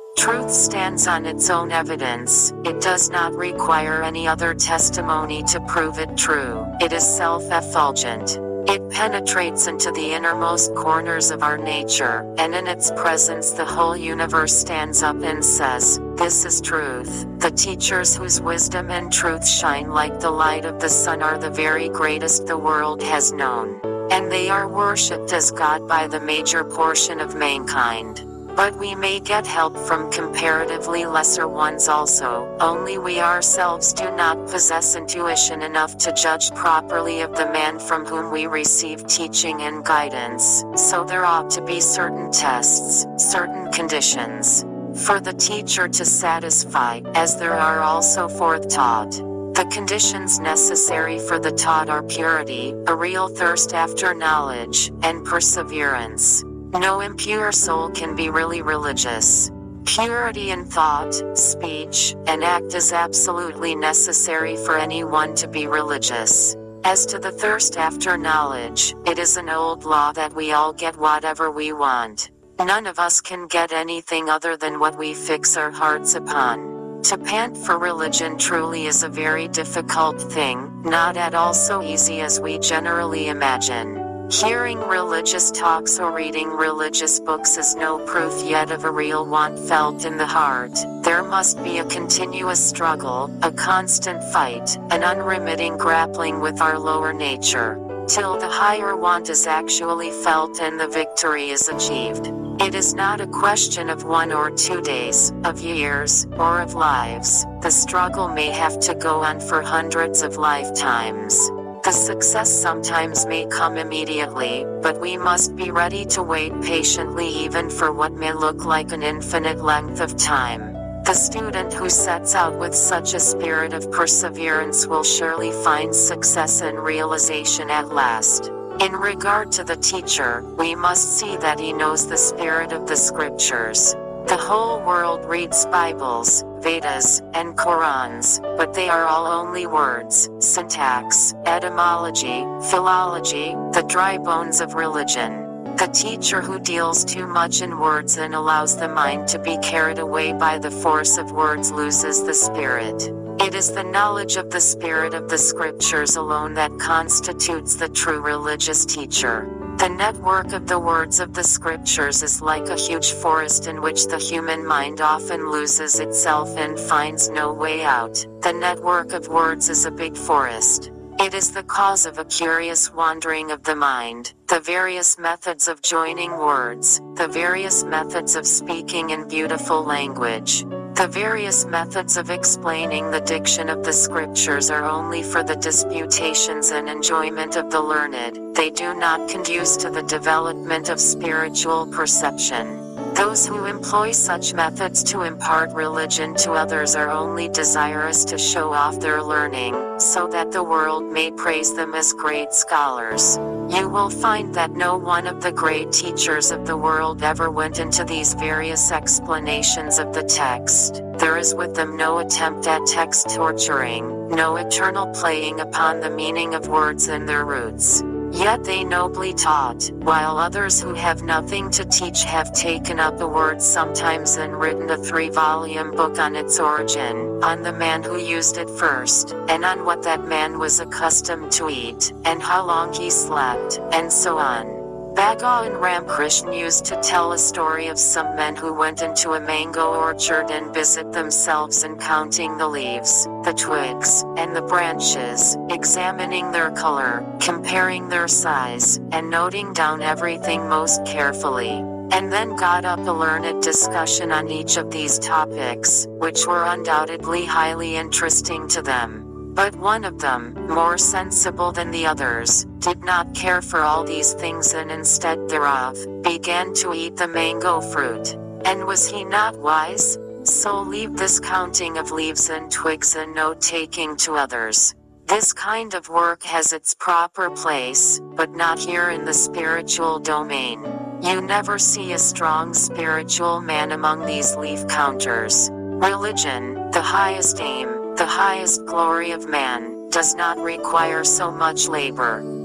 Truth stands on its own evidence, it does not require any other testimony to prove it true, it is self-effulgent. It penetrates into the innermost corners of our nature, and in its presence the whole universe stands up and says, "This is truth." The teachers whose wisdom and truth shine like the light of the sun are the very greatest the world has known. And they are worshipped as God by the major portion of mankind. But we may get help from comparatively lesser ones also, only we ourselves do not possess intuition enough to judge properly of the man from whom we receive teaching and guidance, so there ought to be certain tests, certain conditions, for the teacher to satisfy, as there are also for the taught. The conditions necessary for the taught are purity, a real thirst after knowledge, and perseverance. No impure soul can be really religious. Purity in thought, speech, and act is absolutely necessary for anyone to be religious. As to the thirst after knowledge, it is an old law that we all get whatever we want. None of us can get anything other than what we fix our hearts upon. To pant for religion truly is a very difficult thing, not at all so easy as we generally imagine. Hearing religious talks or reading religious books is no proof yet of a real want felt in the heart. There must be a continuous struggle, a constant fight, an unremitting grappling with our lower nature, till the higher want is actually felt and the victory is achieved. It is not a question of 1 or 2 days, of years, or of lives. The struggle may have to go on for hundreds of lifetimes. The success sometimes may come immediately, but we must be ready to wait patiently even for what may look like an infinite length of time. The student who sets out with such a spirit of perseverance will surely find success and realization at last. In regard to the teacher, we must see that he knows the spirit of the scriptures. The whole world reads Bibles, Vedas, and Korans, but they are all only words, syntax, etymology, philology, the dry bones of religion. The teacher who deals too much in words and allows the mind to be carried away by the force of words loses the spirit. It is the knowledge of the spirit of the scriptures alone that constitutes the true religious teacher. The network of the words of the scriptures is like a huge forest in which the human mind often loses itself and finds no way out. The network of words is a big forest. It is the cause of a curious wandering of the mind, the various methods of joining words, the various methods of speaking in beautiful language. The various methods of explaining the diction of the scriptures are only for the disputations and enjoyment of the learned, they do not conduce to the development of spiritual perception. Those who employ such methods to impart religion to others are only desirous to show off their learning, so that the world may praise them as great scholars. You will find that no one of the great teachers of the world ever went into these various explanations of the text. There is with them no attempt at text torturing, no eternal playing upon the meaning of words and their roots. Yet they nobly taught, while others who have nothing to teach have taken up a word sometimes and written a 3-volume book on its origin, on the man who used it first, and on what that man was accustomed to eat, and how long he slept, and so on. Bhagwan and Ramakrishna used to tell a story of some men who went into a mango orchard and busied themselves in counting the leaves, the twigs, and the branches, examining their color, comparing their size, and noting down everything most carefully, and then got up a learned discussion on each of these topics, which were undoubtedly highly interesting to them. But one of them, more sensible than the others, did not care for all these things and instead thereof, began to eat the mango fruit. And was he not wise? So leave this counting of leaves and twigs and note-taking to others. This kind of work has its proper place, but not here in the spiritual domain. You never see a strong spiritual man among these leaf counters. Religion, the highest aim, the highest glory of man, does not require so much labor.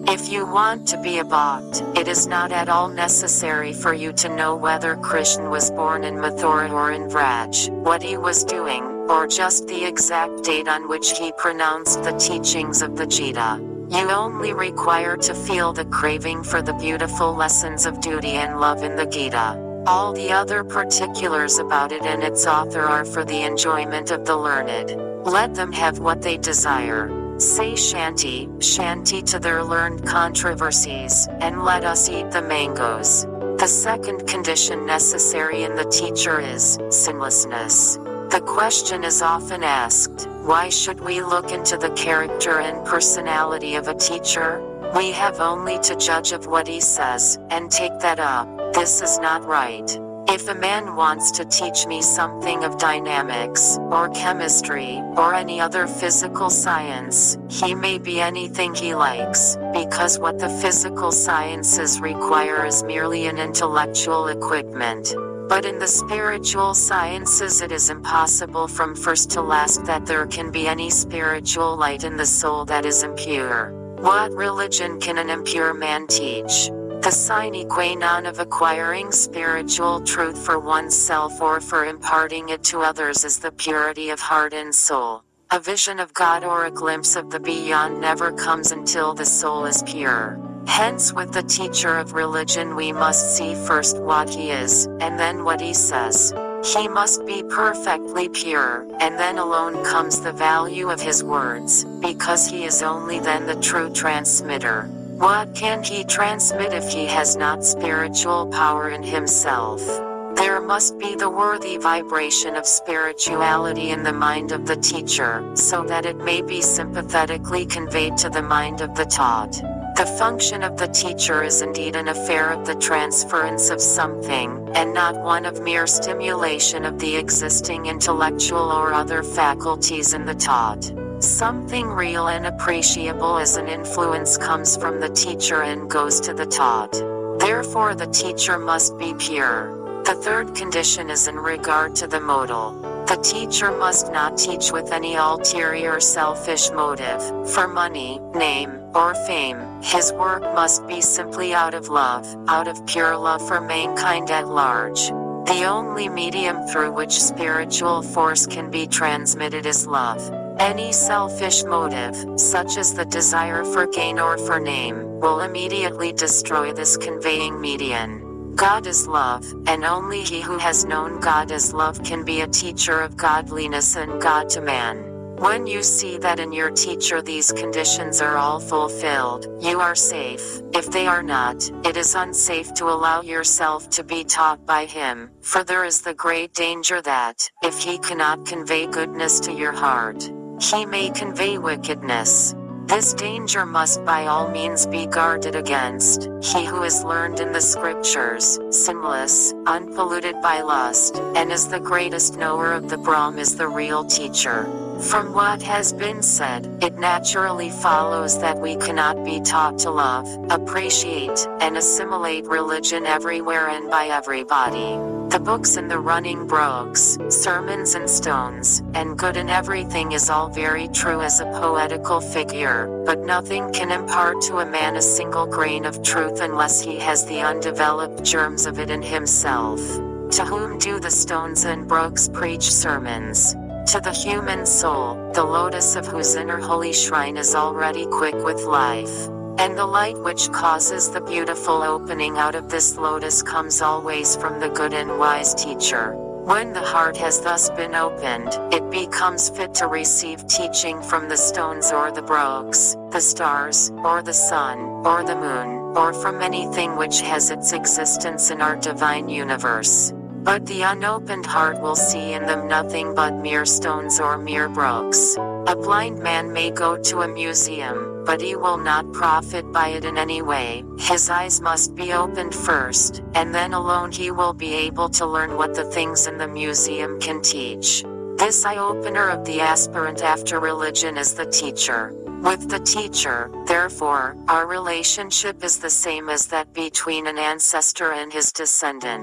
If you want to be a bhakt, it is not at all necessary for you to know whether Krishna was born in Mathura or in Vraj, what he was doing, or just the exact date on which he pronounced the teachings of the Gita. You only require to feel the craving for the beautiful lessons of duty and love in the Gita. All the other particulars about it and its author are for the enjoyment of the learned. Let them have what they desire. Say Shanti, Shanti to their learned controversies, and let us eat the mangoes. The second condition necessary in the teacher is sinlessness. The question is often asked, why should we look into the character and personality of a teacher? We have only to judge of what he says, and take that up. This is not right. If a man wants to teach me something of dynamics, or chemistry, or any other physical science, he may be anything he likes, because what the physical sciences require is merely an intellectual equipment. But in the spiritual sciences it is impossible from first to last that there can be any spiritual light in the soul that is impure. What religion can an impure man teach? The sine qua non of acquiring spiritual truth for oneself or for imparting it to others is the purity of heart and soul. A vision of God or a glimpse of the beyond never comes until the soul is pure. Hence with the teacher of religion we must see first what he is, and then what he says. He must be perfectly pure, and then alone comes the value of his words, because he is only then the true transmitter. What can he transmit if he has not spiritual power in himself? There must be the worthy vibration of spirituality in the mind of the teacher, so that it may be sympathetically conveyed to the mind of the taught. The function of the teacher is indeed an affair of the transference of something, and not one of mere stimulation of the existing intellectual or other faculties in the taught. Something real and appreciable as an influence comes from the teacher and goes to the taught. Therefore the teacher must be pure. The third condition is in regard to the modal. The teacher must not teach with any ulterior selfish motive, for money, name, or fame. His work must be simply out of love, out of pure love for mankind at large. The only medium through which spiritual force can be transmitted is love. Any selfish motive, such as the desire for gain or for name, will immediately destroy this conveying medium. God is love, and only he who has known God as love can be a teacher of godliness and God to man. When you see that in your teacher these conditions are all fulfilled, you are safe. If they are not, it is unsafe to allow yourself to be taught by him, for there is the great danger that, if he cannot convey goodness to your heart, he may convey wickedness. This danger must by all means be guarded against. He who is learned in the scriptures, sinless, unpolluted by lust, and is the greatest knower of the Brahm is the real teacher. From what has been said, it naturally follows that we cannot be taught to love, appreciate, and assimilate religion everywhere and by everybody. The books and the running brogues, sermons and stones, and good in everything is all very true as a poetical figure, but nothing can impart to a man a single grain of truth unless he has the undeveloped germs of it in himself. To whom do the stones and brogues preach sermons? To the human soul, the lotus of whose inner holy shrine is already quick with life. And the light which causes the beautiful opening out of this lotus comes always from the good and wise teacher. When the heart has thus been opened, it becomes fit to receive teaching from the stones or the brogues, the stars, or the sun, or the moon, or from anything which has its existence in our divine universe. But the unopened heart will see in them nothing but mere stones or mere brogues. A blind man may go to a museum, but he will not profit by it in any way. His eyes must be opened first, and then alone he will be able to learn what the things in the museum can teach. This eye-opener of the aspirant after religion is the teacher. With the teacher, therefore, our relationship is the same as that between an ancestor and his descendant.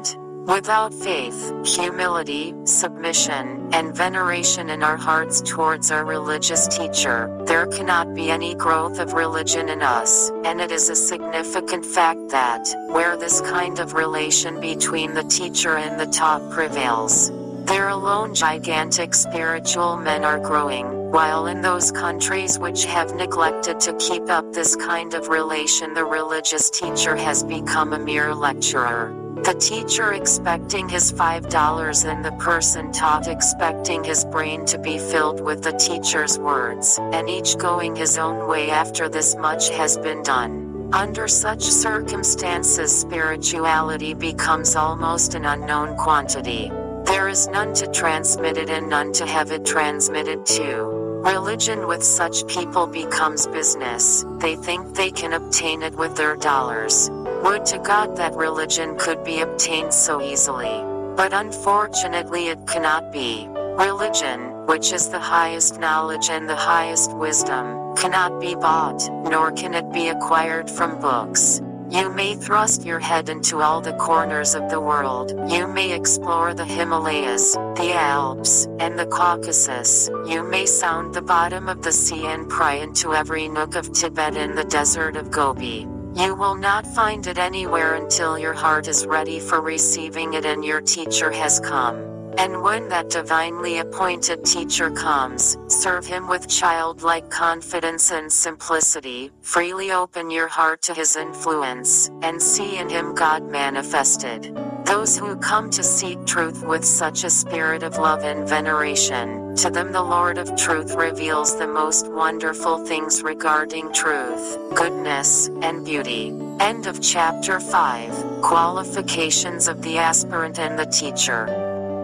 Without faith, humility, submission, and veneration in our hearts towards our religious teacher, there cannot be any growth of religion in us, and it is a significant fact that, where this kind of relation between the teacher and the taught prevails, there alone gigantic spiritual men are growing, while in those countries which have neglected to keep up this kind of relation the religious teacher has become a mere lecturer. The teacher expecting his $5 and the person taught expecting his brain to be filled with the teacher's words, and each going his own way after this much has been done. Under such circumstances spirituality becomes almost an unknown quantity. There is none to transmit it and none to have it transmitted to. Religion with such people becomes business. They think they can obtain it with their dollars. Would to God that religion could be obtained so easily. But unfortunately it cannot be. Religion, which is the highest knowledge and the highest wisdom, cannot be bought, nor can it be acquired from books. You may thrust your head into all the corners of the world. You may explore the Himalayas, the Alps, and the Caucasus. You may sound the bottom of the sea and pry into every nook of Tibet and the desert of Gobi. You will not find it anywhere until your heart is ready for receiving it and your teacher has come. And when that divinely appointed teacher comes, serve him with childlike confidence and simplicity, freely open your heart to his influence, and see in him God manifested. Those who come to seek truth with such a spirit of love and veneration, to them the Lord of truth reveals the most wonderful things regarding truth, goodness, and beauty. End of chapter 5. Qualifications of the aspirant and the teacher.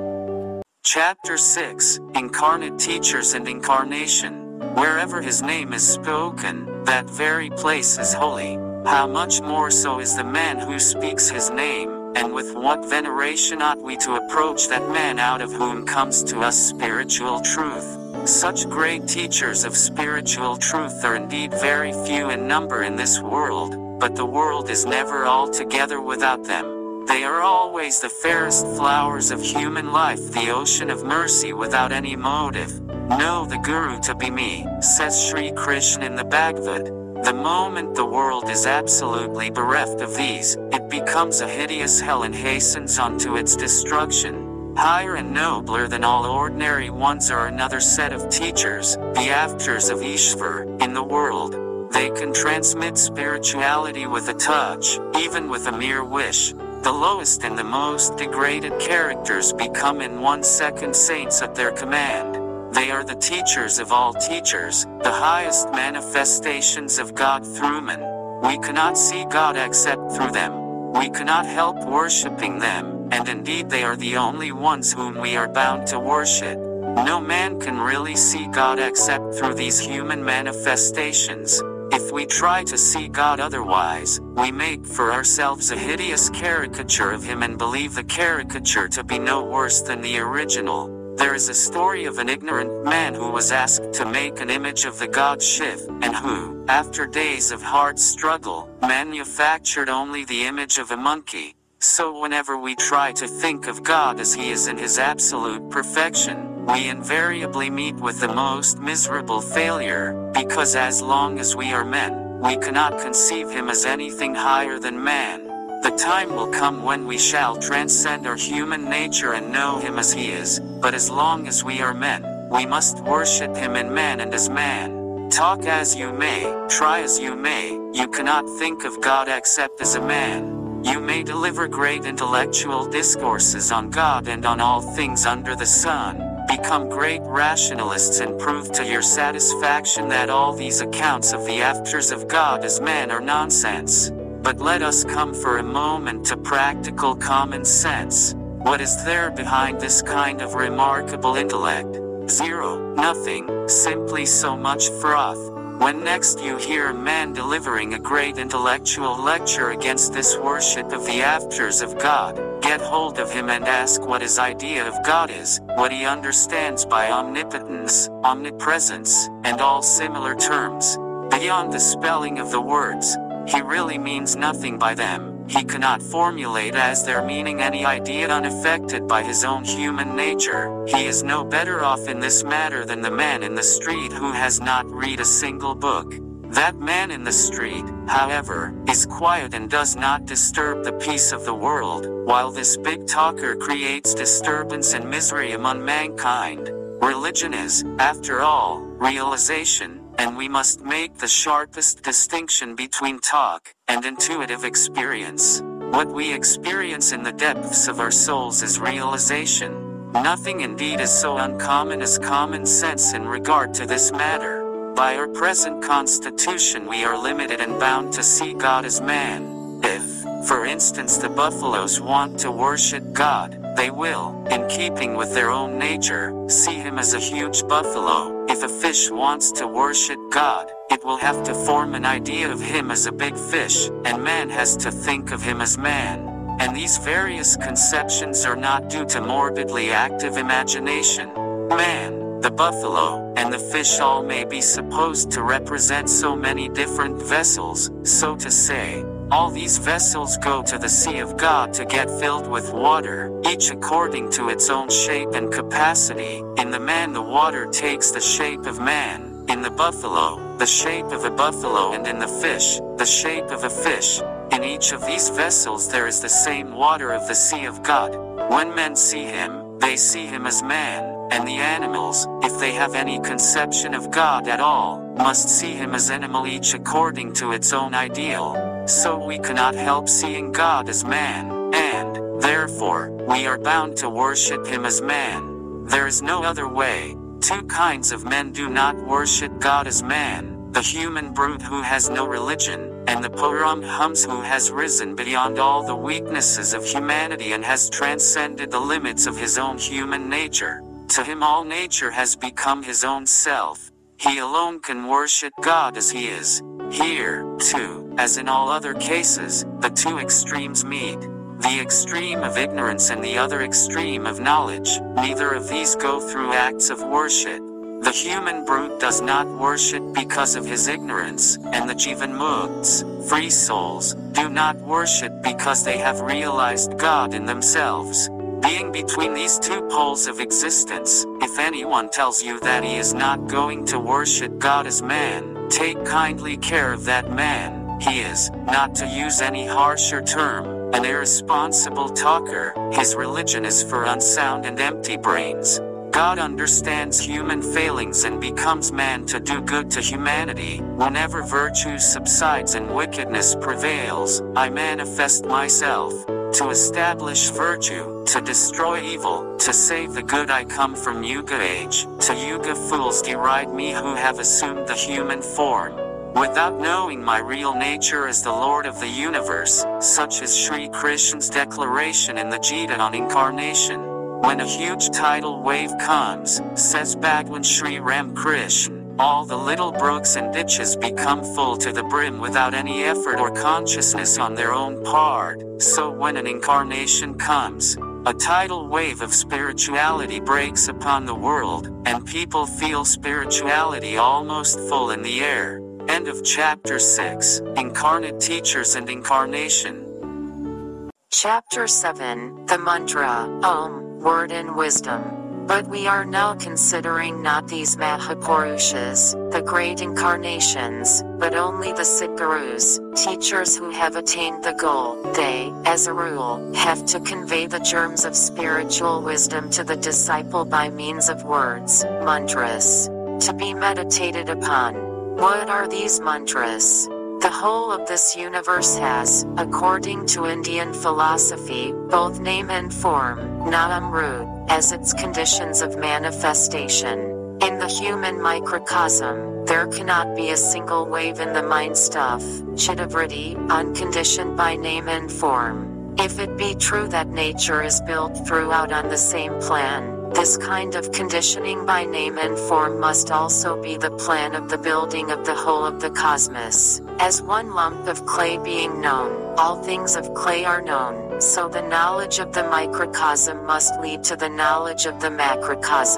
Chapter 6, Incarnate Teachers and Incarnation. Wherever his name is spoken, that very place is holy. How much more so is the man who speaks his name, and with what veneration ought we to approach that man out of whom comes to us spiritual truth. Such great teachers of spiritual truth are indeed very few in number in this world, but the world is never altogether without them. They are always the fairest flowers of human life, the ocean of mercy without any motive. Know the Guru to be me, says Sri Krishna in the Bhagavad. The moment the world is absolutely bereft of these, it becomes a hideous hell and hastens on to its destruction. Higher and nobler than all ordinary ones are another set of teachers, the avatars of Ishvar, in the world. They can transmit spirituality with a touch, even with a mere wish. The lowest and the most degraded characters become in 1 second saints at their command. They are the teachers of all teachers, the highest manifestations of God through men. We cannot see God except through them. We cannot help worshipping them, and indeed they are the only ones whom we are bound to worship. No man can really see God except through these human manifestations. If we try to see God otherwise, we make for ourselves a hideous caricature of him and believe the caricature to be no worse than the original. There is a story of an ignorant man who was asked to make an image of the god Shiv, and who, after days of hard struggle, manufactured only the image of a monkey. So whenever we try to think of God as he is in his absolute perfection, we invariably meet with the most miserable failure, because as long as we are men, we cannot conceive him as anything higher than man. The time will come when we shall transcend our human nature and know him as he is, but as long as we are men, we must worship him in man and as man. Talk as you may, try as you may, you cannot think of God except as a man. You may deliver great intellectual discourses on God and on all things under the sun, become great rationalists and prove to your satisfaction that all these accounts of the avatars of God as man are nonsense. But let us come for a moment to practical common sense. What is there behind this kind of remarkable intellect? Zero, nothing, simply so much froth. When next you hear a man delivering a great intellectual lecture against this worship of the avatars of God, get hold of him and ask what his idea of God is, what he understands by omnipotence, omnipresence, and all similar terms. Beyond the spelling of the words, he really means nothing by them. he cannot formulate as their meaning any idea unaffected by his own human nature. He is no better off in this matter than the man in the street who has not read a single book. That man in the street, however, is quiet and does not disturb the peace of the world, while this big talker creates disturbance and misery among mankind. Religion is, after all, realization, and we must make the sharpest distinction between talk and intuitive experience. What we experience in the depths of our souls is realization. Nothing indeed is so uncommon as common sense in regard to this matter. By our present constitution we are limited and bound to see God as man. If, for instance, the buffaloes want to worship God, they will, in keeping with their own nature, see him as a huge buffalo. If a fish wants to worship God, it will have to form an idea of him as a big fish, and man has to think of him as man. And these various conceptions are not due to morbidly active imagination. Man, the buffalo, and the fish all may be supposed to represent so many different vessels, so to say. All these vessels go to the sea of God to get filled with water, each according to its own shape and capacity. In the man the water takes the shape of man, in the buffalo, the shape of a buffalo, and in the fish, the shape of a fish. In each of these vessels there is the same water of the sea of God. When men see him, they see him as man, and the animals, if they have any conception of God at all, must see him as animal, each according to its own ideal. So we cannot help seeing God as man, and, therefore, we are bound to worship him as man. There is no other way. Two kinds of men do not worship God as man: the human brute who has no religion, and the Paramhams who has risen beyond all the weaknesses of humanity and has transcended the limits of his own human nature. To him all nature has become his own self. He alone can worship God as he is. Here, too, as in all other cases, the two extremes meet. The extreme of ignorance and the other extreme of knowledge. Neither of these go through acts of worship. The human brute does not worship because of his ignorance, and the Jivan Mukts, free souls, do not worship because they have realized God in themselves. Being between these two poles of existence, if anyone tells you that he is not going to worship God as man, take kindly care of that man. He is, not to use any harsher term, an irresponsible talker. His religion is for unsound and empty brains. God understands human failings and becomes man to do good to humanity. Whenever virtue subsides and wickedness prevails, I manifest myself. To establish virtue, to destroy evil, to save the good. I come from Yuga age. To Yuga fools deride me who have assumed the human form. Without knowing my real nature as the Lord of the universe, such is Sri Krishna's declaration in the Gita on incarnation. When a huge tidal wave comes, says Bhagwan Sri Ram Krishna, all the little brooks and ditches become full to the brim without any effort or consciousness on their own part. So when an incarnation comes, a tidal wave of spirituality breaks upon the world, and people feel spirituality almost full in the air. End of chapter 6. Incarnate Teachers and Incarnation. Chapter 7, the mantra, Om, Word and Wisdom. But we are now considering not these Mahapurushas, the great incarnations, but only the Sidgurus, teachers who have attained the goal. They, as a rule, have to convey the germs of spiritual wisdom to the disciple by means of words, mantras, to be meditated upon. What are these mantras? The whole of this universe has, according to Indian philosophy, both name and form, Naam Root, as its conditions of manifestation. In the human microcosm, there cannot be a single wave in the mind stuff, Chittavritti, unconditioned by name and form. If it be true that nature is built throughout on the same plan, this kind of conditioning by name and form must also be the plan of the building of the whole of the cosmos. As one lump of clay being known, all things of clay are known, so the knowledge of the microcosm must lead to the knowledge of the macrocosm.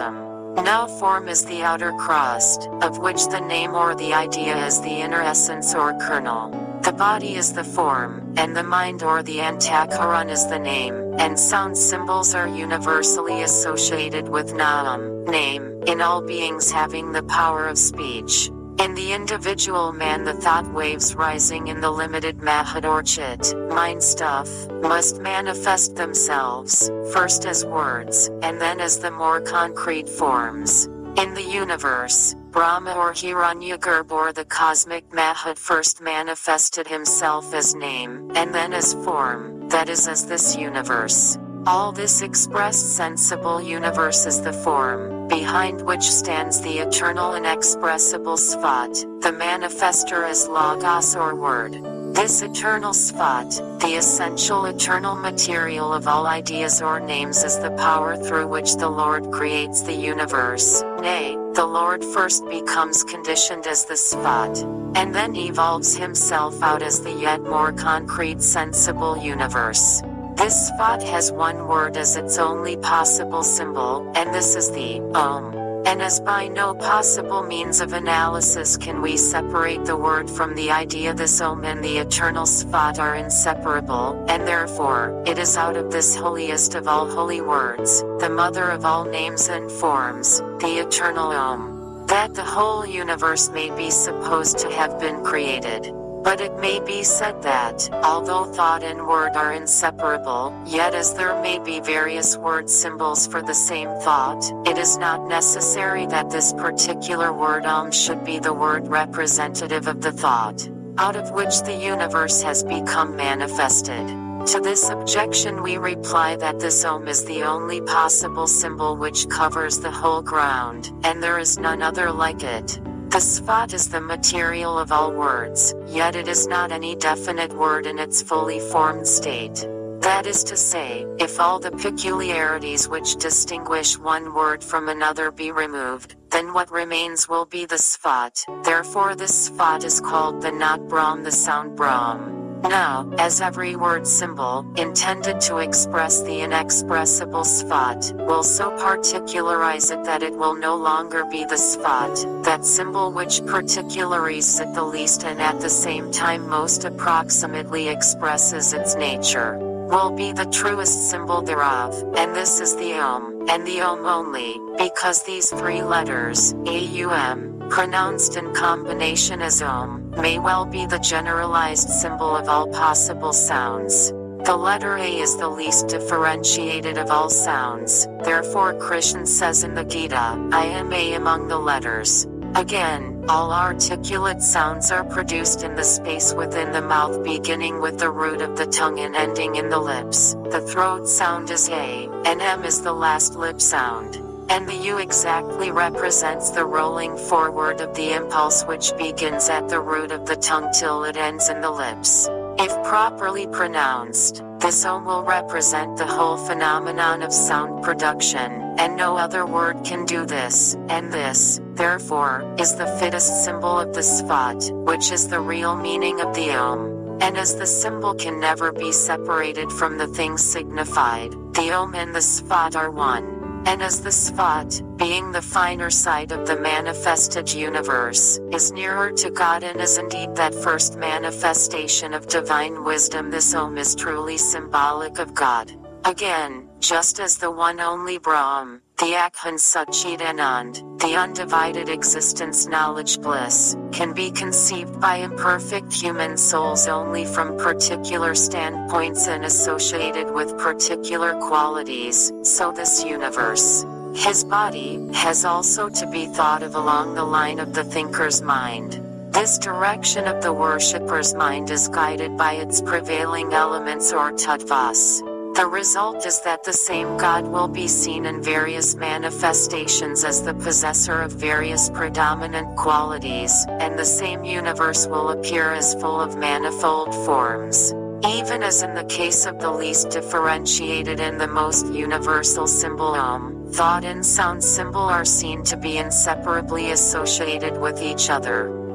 Now form is the outer crust, of which the name or the idea is the inner essence or kernel. The body is the form, and the mind or the antakaran is the name, and sound symbols are universally associated with naam, name, in all beings having the power of speech. In the individual man, the thought waves rising in the limited mahad or chit, mind stuff, must manifest themselves, first as words, and then as the more concrete forms. In the universe, Brahma or Hiranyagarbha or the cosmic mahad first manifested himself as name, and then as form, that is as this universe. All this expressed sensible universe is the form, behind which stands the eternal inexpressible Sfat, the manifester as Logos or word. This eternal Sfat, the essential eternal material of all ideas or names, is the power through which the Lord creates the universe. Nay, the Lord first becomes conditioned as the Sfat, and then evolves himself out as the yet more concrete sensible universe. This Sfat has one word as its only possible symbol, and this is the Om. And as by no possible means of analysis can we separate the word from the idea, this Om and the eternal Sfat are inseparable, and therefore, it is out of this holiest of all holy words, the mother of all names and forms, the eternal Om, that the whole universe may be supposed to have been created. But it may be said that, although thought and word are inseparable, yet as there may be various word symbols for the same thought, it is not necessary that this particular word Om should be the word representative of the thought, out of which the universe has become manifested. To this objection we reply that this Om is the only possible symbol which covers the whole ground, and there is none other like it. The Sfat is the material of all words, yet it is not any definite word in its fully formed state. That is to say, if all the peculiarities which distinguish one word from another be removed, then what remains will be the Sfat. Therefore this Sfat is called the not Brahm, the sound Brahm. Now, as every word symbol, intended to express the inexpressible Sfat, will so particularize it that it will no longer be the Sfat, that symbol which particularizes it the least and at the same time most approximately expresses its nature, will be the truest symbol thereof, and this is the Om, and the Om only, because these three letters, Aum, pronounced in combination as Om, may well be the generalized symbol of all possible sounds. The letter A is the least differentiated of all sounds, therefore Krishna says in the Gita, I am A among the letters. Again, all articulate sounds are produced in the space within the mouth, beginning with the root of the tongue and ending in the lips. The throat sound is A, and M is the last lip sound. And the U exactly represents the rolling forward of the impulse which begins at the root of the tongue till it ends in the lips. If properly pronounced, this Om will represent the whole phenomenon of sound production, and no other word can do this, and this, therefore, is the fittest symbol of the Sfat, which is the real meaning of the Om. And as the symbol can never be separated from the thing signified, the Om and the Sfat are one. And as the Sfat, being the finer side of the manifested universe, is nearer to God and is indeed that first manifestation of divine wisdom, this Om is truly symbolic of God. Again, just as the one only Brahm, the Akhan Satchit Anand, the undivided existence knowledge bliss, can be conceived by imperfect human souls only from particular standpoints and associated with particular qualities, so this universe, his body, has also to be thought of along the line of the thinker's mind. This direction of the worshipper's mind is guided by its prevailing elements or tattvas. The result is that the same God will be seen in various manifestations as the possessor of various predominant qualities, and the same universe will appear as full of manifold forms. Even as in the case of the least differentiated and the most universal symbol Om, thought and sound symbol are seen to be inseparably associated with each other.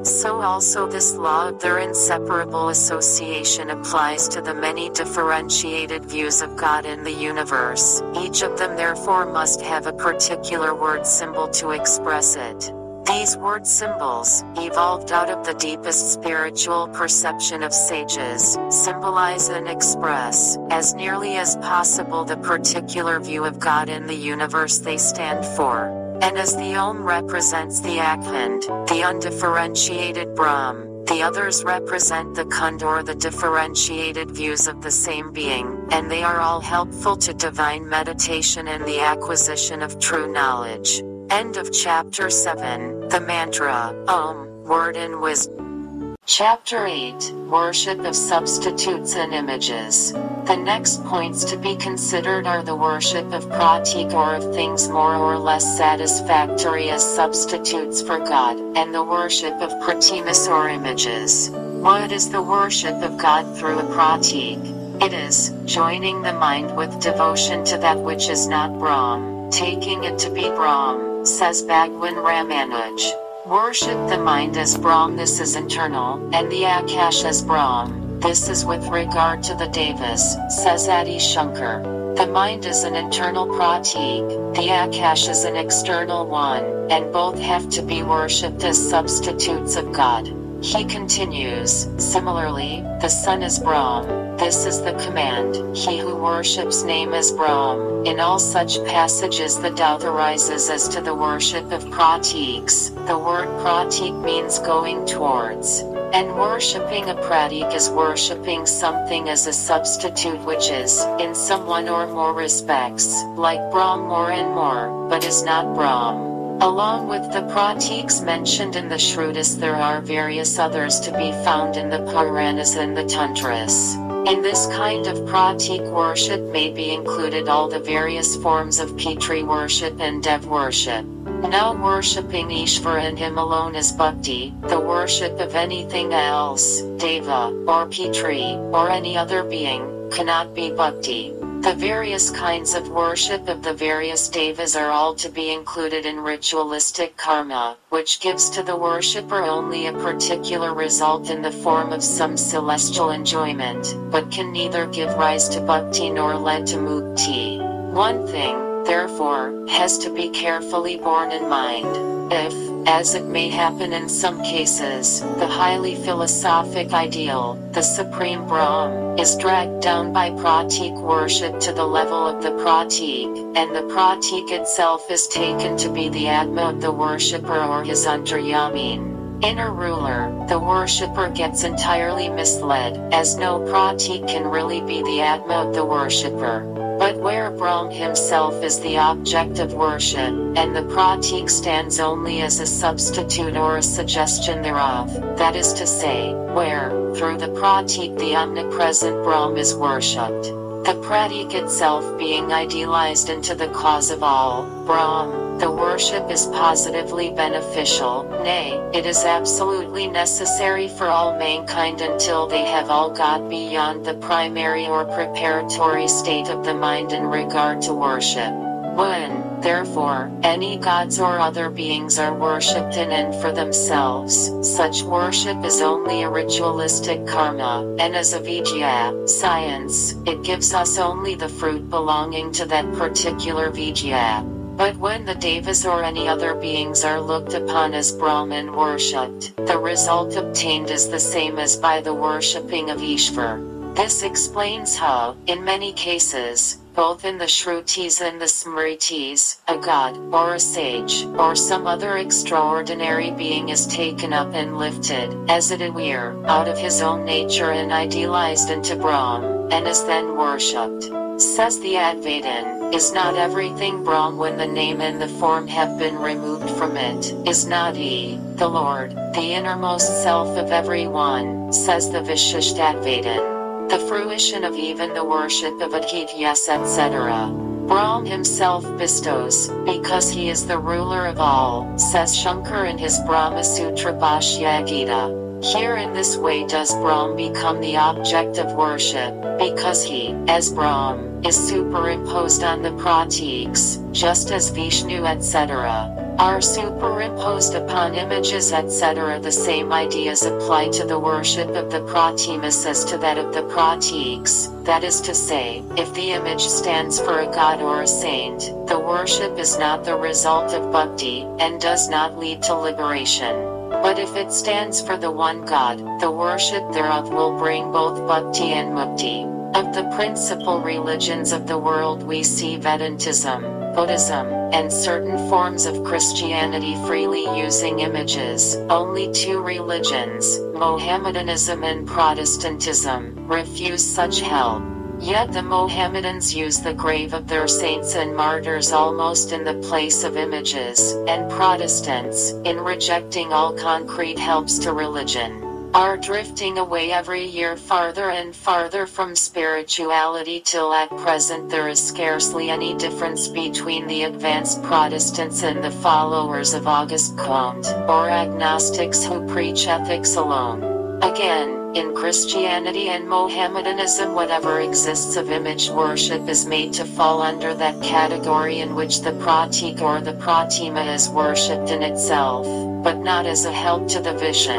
So also this law of their inseparable association applies to the many differentiated views of God in the universe. Each of them therefore must have a particular word symbol to express it. These word symbols, evolved out of the deepest spiritual perception of sages, symbolize and express, as nearly as possible the particular view of God in the universe they stand for. And as the Om represents the Akhand, the undifferentiated Brahm, the others represent the Khand or the differentiated views of the same being, and they are all helpful to divine meditation and the acquisition of true knowledge. End of chapter 7, the mantra, Om, word and wisdom. Chapter 8, worship of substitutes and images. The next points to be considered are the worship of pratik or of things more or less satisfactory as substitutes for God, and the worship of pratimas or images. What is the worship of God through a pratik? It is joining the mind with devotion to that which is not Brahm, taking it to be Brahm, says Bhagwan Ramanuj. Worship the mind as Brahm, this is internal, and the Akash as Brahm, this is with regard to the Devas, says Adi Shankar. The mind is an internal pratik, the Akash is an external one, and both have to be worshipped as substitutes of God. He continues, similarly, the sun is Brahm, this is the command, he who worships name as Brahm. In all such passages the doubt arises as to the worship of pratiks. The word pratik means going towards. And worshipping a pratik is worshipping something as a substitute which is, in some one or more respects, like Brahm more and more, but is not Brahm. Along with the pratiks mentioned in the Shrutis there are various others to be found in the Puranas and the Tantras. In this kind of pratik worship may be included all the various forms of Pitri worship and Dev worship. Now worshipping Ishvara and him alone is bhakti, the worship of anything else, Deva, or Pitri, or any other being, cannot be bhakti. The various kinds of worship of the various devas are all to be included in ritualistic karma, which gives to the worshipper only a particular result in the form of some celestial enjoyment, but can neither give rise to bhakti nor lead to mukti. One thing, therefore, has to be carefully borne in mind. If, as it may happen in some cases, the highly philosophic ideal, the supreme Brahm, is dragged down by pratik worship to the level of the pratik, and the pratik itself is taken to be the Atma of the worshipper or his Antaryamin, inner ruler, the worshipper gets entirely misled, as no pratik can really be the Atma of the worshipper. But where Brahm himself is the object of worship, and the pratik stands only as a substitute or a suggestion thereof, that is to say, where, through the pratik the omnipresent Brahm is worshipped, the pratik itself being idealized into the cause of all, Brahm, the worship is positively beneficial, nay, it is absolutely necessary for all mankind until they have all got beyond the primary or preparatory state of the mind in regard to worship. When, therefore, any gods or other beings are worshipped in and for themselves, such worship is only a ritualistic karma, and as a vidya, science, it gives us only the fruit belonging to that particular vidya. But when the devas or any other beings are looked upon as Brahman worshipped, the result obtained is the same as by the worshipping of Ishvar. This explains how, in many cases, both in the Shrutis and the Smritis, a god, or a sage, or some other extraordinary being is taken up and lifted, as it were, out of his own nature and idealized into Brahm, and is then worshipped. Says the Advaitin, is not everything Brahm when the name and the form have been removed from it? Is not he, the Lord, the innermost self of every one, says the Vishishtadvaitin. The fruition of even the worship of Adhityas etc. Brahm himself bestows, because he is the ruler of all, says Shankar in his Brahma Sutra Bhashya Gita. Here in this way does Brahm become the object of worship, because he, as Brahm, is superimposed on the pratiks, just as Vishnu etc. are superimposed upon images etc. The same ideas apply to the worship of the pratimas as to that of the pratiks, that is to say, if the image stands for a god or a saint, the worship is not the result of bhakti, and does not lead to liberation. But if it stands for the one God, the worship thereof will bring both bhakti and mukti. Of the principal religions of the world we see Vedantism, Buddhism, and certain forms of Christianity freely using images. Only two religions, Mohammedanism and Protestantism, refuse such help. Yet the Mohammedans use the grave of their saints and martyrs almost in the place of images, and Protestants, in rejecting all concrete helps to religion, are drifting away every year farther and farther from spirituality till at present there is scarcely any difference between the advanced Protestants and the followers of Auguste Comte, or agnostics who preach ethics alone. Again, in Christianity and Mohammedanism whatever exists of image worship is made to fall under that category in which the pratik or the pratima is worshipped in itself, but not as a help to the vision,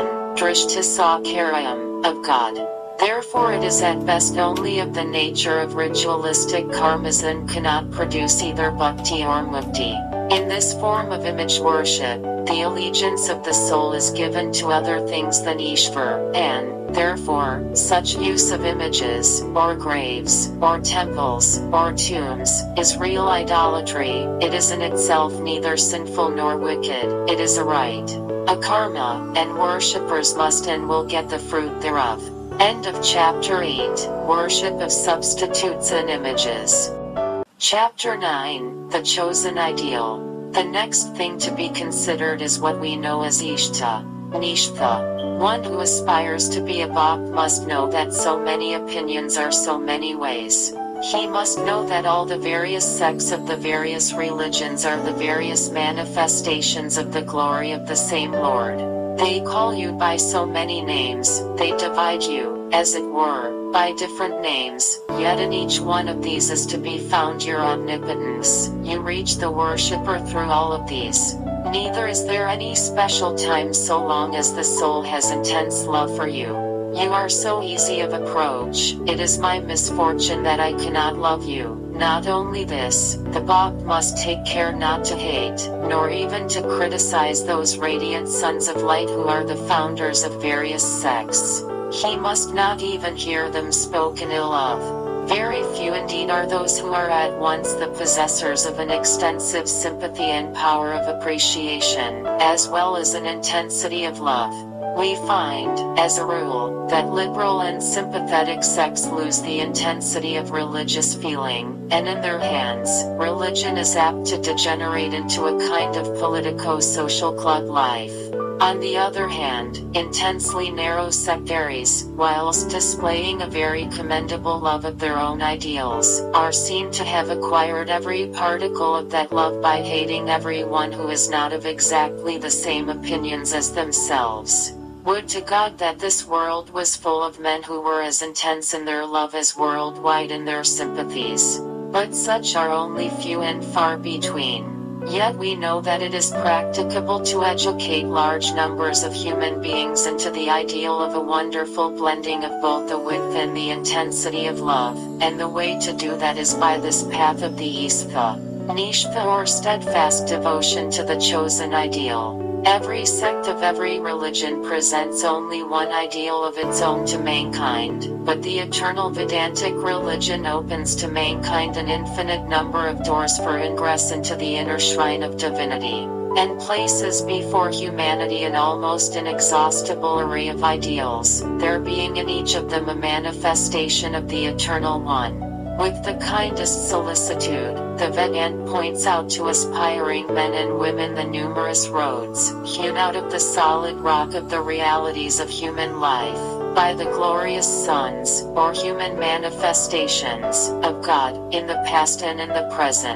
drishtisakaryam, of God. Therefore it is at best only of the nature of ritualistic karmas and cannot produce either bhakti or mukti. In this form of image worship, the allegiance of the soul is given to other things than Ishvara, and, therefore, such use of images, or graves, or temples, or tombs, is real idolatry. It is in itself neither sinful nor wicked, it is a rite, a karma, and worshippers must and will get the fruit thereof. End of Chapter 8, Worship of Substitutes and Images. Chapter 9, The Chosen Ideal. The next thing to be considered is what we know as Ishtha, Nishtha. One who aspires to be a bhakt must know that so many opinions are so many ways. He must know that all the various sects of the various religions are the various manifestations of the glory of the same Lord. They call you by so many names, they divide you, as it were, by different names, yet in each one of these is to be found your omnipotence. You reach the worshipper through all of these. Neither is there any special time so long as the soul has intense love for you. You are so easy of approach, it is my misfortune that I cannot love you. Not only this, the bhakt must take care not to hate, nor even to criticize those radiant sons of light who are the founders of various sects. He must not even hear them spoken ill of. Very few indeed are those who are at once the possessors of an extensive sympathy and power of appreciation, as well as an intensity of love. We find, as a rule, that liberal and sympathetic sects lose the intensity of religious feeling, and in their hands, religion is apt to degenerate into a kind of politico-social club life. On the other hand, intensely narrow sectaries, whilst displaying a very commendable love of their own ideals, are seen to have acquired every particle of that love by hating everyone who is not of exactly the same opinions as themselves. Would to God that this world was full of men who were as intense in their love as worldwide in their sympathies. But such are only few and far between. Yet we know that it is practicable to educate large numbers of human beings into the ideal of a wonderful blending of both the width and the intensity of love, and the way to do that is by this path of the Istha, Nishtha or steadfast devotion to the chosen ideal. Every sect of every religion presents only one ideal of its own to mankind, but the eternal Vedantic religion opens to mankind an infinite number of doors for ingress into the inner shrine of divinity, and places before humanity an almost inexhaustible array of ideals, there being in each of them a manifestation of the Eternal One. With the kindest solicitude, the Vedant points out to aspiring men and women the numerous roads, hewn out of the solid rock of the realities of human life, by the glorious sons, or human manifestations, of God, in the past and in the present.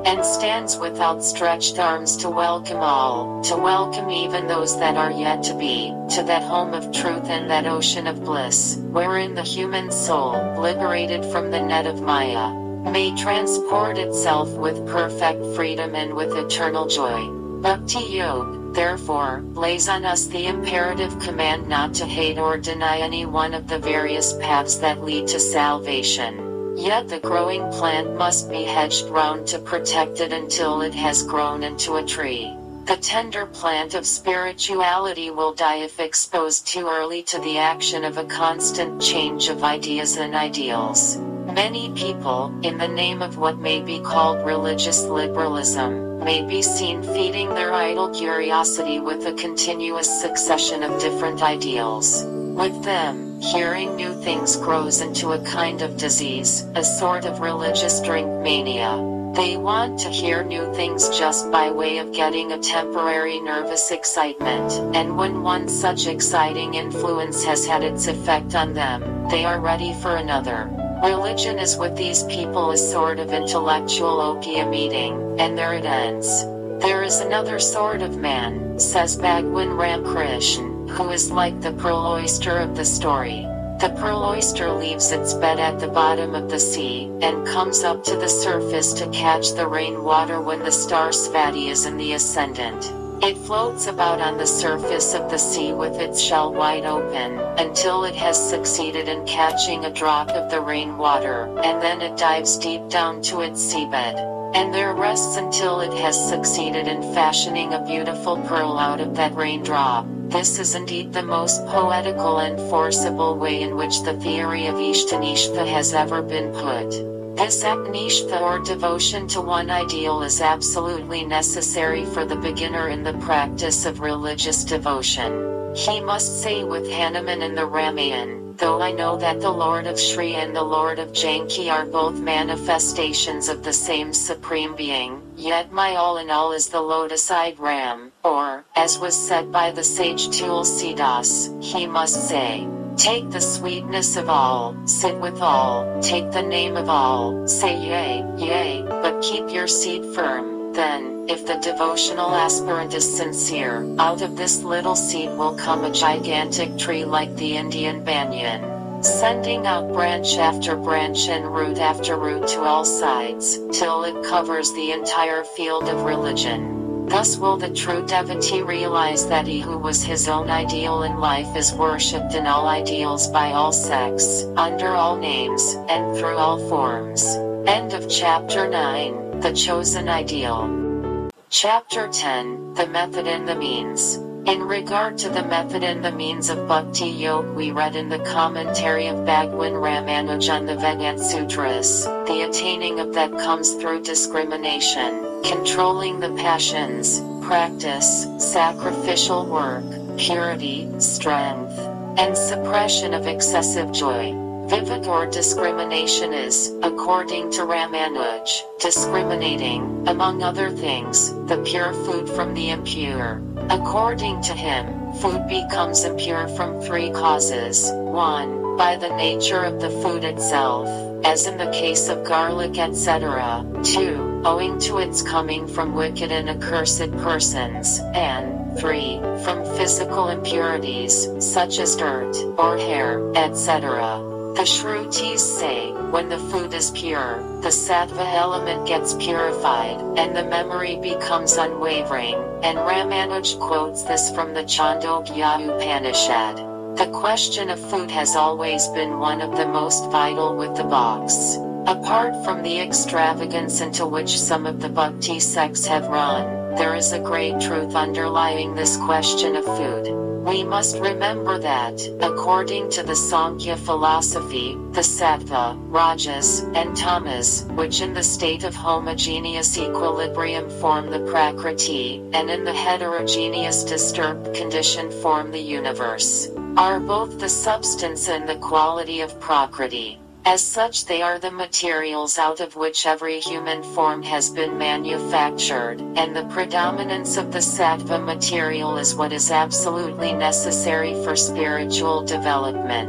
and stands with outstretched arms to welcome all, to welcome even those that are yet to be, to that home of truth and that ocean of bliss, wherein the human soul, liberated from the net of Maya, may transport itself with perfect freedom and with eternal joy. Bhakti Yoga, therefore, lays on us the imperative command not to hate or deny any one of the various paths that lead to salvation. Yet the growing plant must be hedged round to protect it until it has grown into a tree. The tender plant of spirituality will die if exposed too early to the action of a constant change of ideas and ideals. Many people, in the name of what may be called religious liberalism, may be seen feeding their idle curiosity with a continuous succession of different ideals. With them, hearing new things grows into a kind of disease, a sort of religious drink mania. They want to hear new things just by way of getting a temporary nervous excitement, and when one such exciting influence has had its effect on them, they are ready for another. Religion is with these people a sort of intellectual opium eating, and there it ends. There is another sort of man, says Bhagwan Ramakrishna, who is like the pearl oyster of the story. The pearl oyster leaves its bed at the bottom of the sea, and comes up to the surface to catch the rainwater when the star Svati is in the ascendant. It floats about on the surface of the sea with its shell wide open, until it has succeeded in catching a drop of the rainwater, and then it dives deep down to its seabed, and there rests until it has succeeded in fashioning a beautiful pearl out of that raindrop. This is indeed the most poetical and forcible way in which the theory of Ishtanishta has ever been put. This aknishtha or devotion to one ideal is absolutely necessary for the beginner in the practice of religious devotion. He must say with Hanuman in the Ramayana, though I know that the Lord of Shri and the Lord of Janki are both manifestations of the same Supreme Being, yet my all in all is the lotus-eyed Ram, or, as was said by the sage Tulsidas, he must say, take the sweetness of all, sit with all, take the name of all, say yea, yea, but keep your seed firm. Then, if the devotional aspirant is sincere, out of this little seed will come a gigantic tree like the Indian banyan, sending out branch after branch and root after root to all sides, till it covers the entire field of religion. Thus will the true devotee realize that he who was his own ideal in life is worshipped in all ideals by all sects, under all names, and through all forms. End of Chapter 9, The Chosen Ideal. Chapter 10, The Method and the Means. In regard to the method and the means of Bhakti Yoga, we read in the commentary of Bhagwan Ramanuj on the Vedanta Sutras, the attaining of that comes through discrimination, controlling the passions, practice, sacrificial work, purity, strength, and suppression of excessive joy. Vivek or discrimination is, according to Ramanuj, discriminating, among other things, the pure food from the impure. According to him, food becomes impure from three causes. 1. By the nature of the food itself, as in the case of garlic etc. 2. Owing to its coming from wicked and accursed persons, and 3. From physical impurities, such as dirt, or hair, etc. The Shrutis say, when the food is pure, the sattva element gets purified, and the memory becomes unwavering, and Ramanuj quotes this from the Chandogya Upanishad. The question of food has always been one of the most vital with the Bhakts. Apart from the extravagance into which some of the Bhakti sects have run, there is a great truth underlying this question of food. We must remember that, according to the Sankhya philosophy, the sattva, rajas, and tamas, which in the state of homogeneous equilibrium form the prakriti, and in the heterogeneous disturbed condition form the universe, are both the substance and the quality of prakriti. As such, they are the materials out of which every human form has been manufactured, and the predominance of the sattva material is what is absolutely necessary for spiritual development.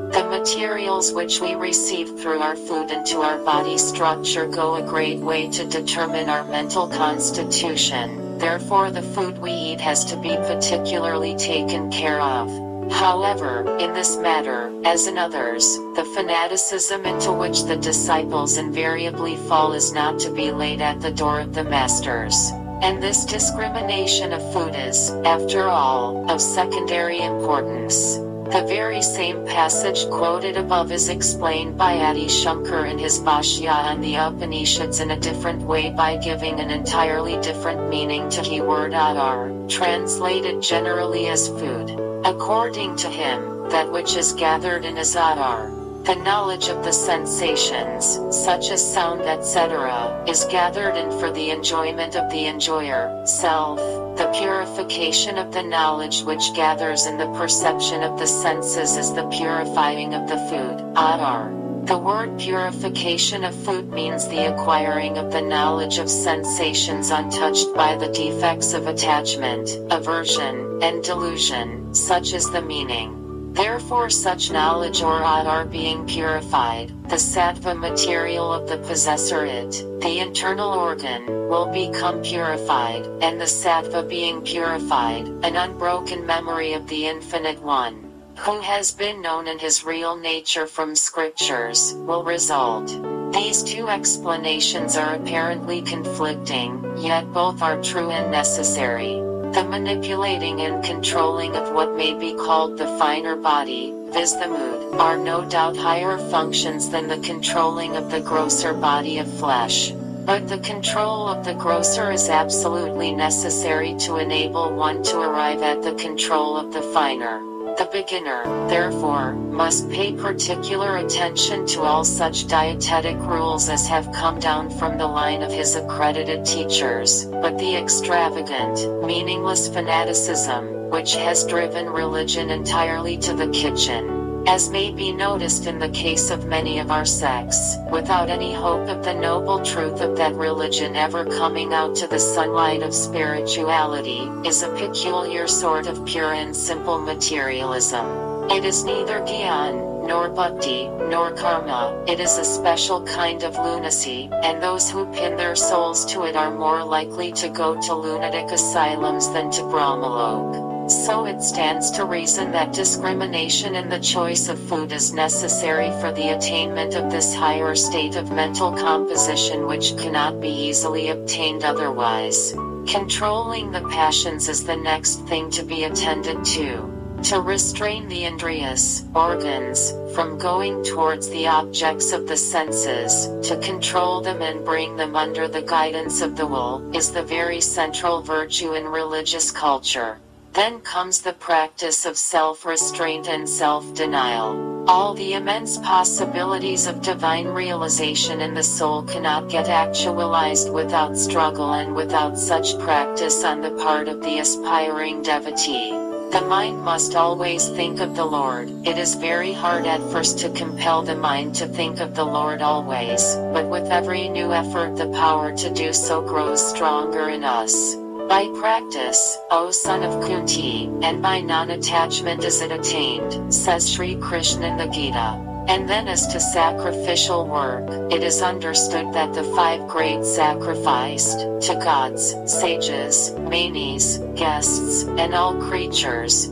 The materials which we receive through our food into our body structure go a great way to determine our mental constitution. Therefore, the food we eat has to be particularly taken care of. However, in this matter, as in others, the fanaticism into which the disciples invariably fall is not to be laid at the door of the masters. And this discrimination of food is, after all, of secondary importance. The very same passage quoted above is explained by Adi Shankar in his Bhashya on the Upanishads in a different way by giving an entirely different meaning to keyword adar, translated generally as food. According to him, that which is gathered in is adar. The knowledge of the sensations, such as sound etc., is gathered in for the enjoyment of the enjoyer, self. The purification of the knowledge which gathers in the perception of the senses is the purifying of the food, adar. The word purification of food means the acquiring of the knowledge of sensations untouched by the defects of attachment, aversion, and delusion, such is the meaning. Therefore such knowledge or adar being purified, the sattva material of the possessor it, the internal organ, will become purified, and the sattva being purified, an unbroken memory of the Infinite One, who has been known in his real nature from scriptures, will result. These two explanations are apparently conflicting, yet both are true and necessary. The manipulating and controlling of what may be called the finer body, viz. the mood, are no doubt higher functions than the controlling of the grosser body of flesh. But the control of the grosser is absolutely necessary to enable one to arrive at the control of the finer. The beginner, therefore, must pay particular attention to all such dietetic rules as have come down from the line of his accredited teachers, but the extravagant, meaningless fanaticism, which has driven religion entirely to the kitchen, as may be noticed in the case of many of our sects, without any hope of the noble truth of that religion ever coming out to the sunlight of spirituality, is a peculiar sort of pure and simple materialism. It is neither Gyan, nor Bhakti, nor Karma, it is a special kind of lunacy, and those who pin their souls to it are more likely to go to lunatic asylums than to Brahmalok. So it stands to reason that discrimination in the choice of food is necessary for the attainment of this higher state of mental composition which cannot be easily obtained otherwise. Controlling the passions is the next thing to be attended to. To restrain the indriyas, organs, from going towards the objects of the senses, to control them and bring them under the guidance of the will, is the very central virtue in religious culture. Then comes the practice of self-restraint and self-denial. All the immense possibilities of divine realization in the soul cannot get actualized without struggle and without such practice on the part of the aspiring devotee. The mind must always think of the Lord. It is very hard at first to compel the mind to think of the Lord always, but with every new effort the power to do so grows stronger in us. By practice, O son of Kunti, and by non-attachment is it attained, says Sri Krishna in the Gita. And then as to sacrificial work, it is understood that the 5 great sacrificed, to gods, sages, manis, guests, and all creatures,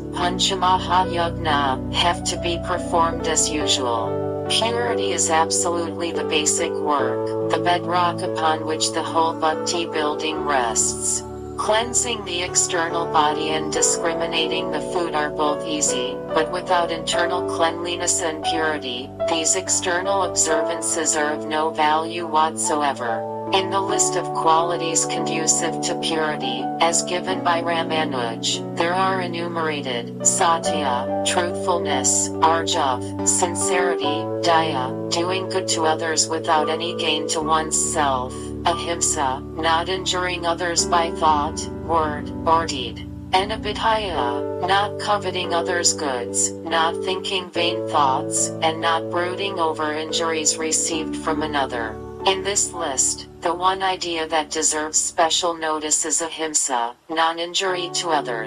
Panchamahayagna, have to be performed as usual. Purity is absolutely the basic work, the bedrock upon which the whole bhakti building rests. Cleansing the external body and discriminating the food are both easy, but without internal cleanliness and purity, these external observances are of no value whatsoever. In the list of qualities conducive to purity, as given by Ramanuj, there are enumerated satya, truthfulness, arjav, sincerity, daya, doing good to others without any gain to oneself, ahimsa, not injuring others by thought, word, or deed, and abhidhaya, not coveting others' goods, not thinking vain thoughts, and not brooding over injuries received from another. In this list, the one idea that deserves special notice is ahimsa, non-injury to others.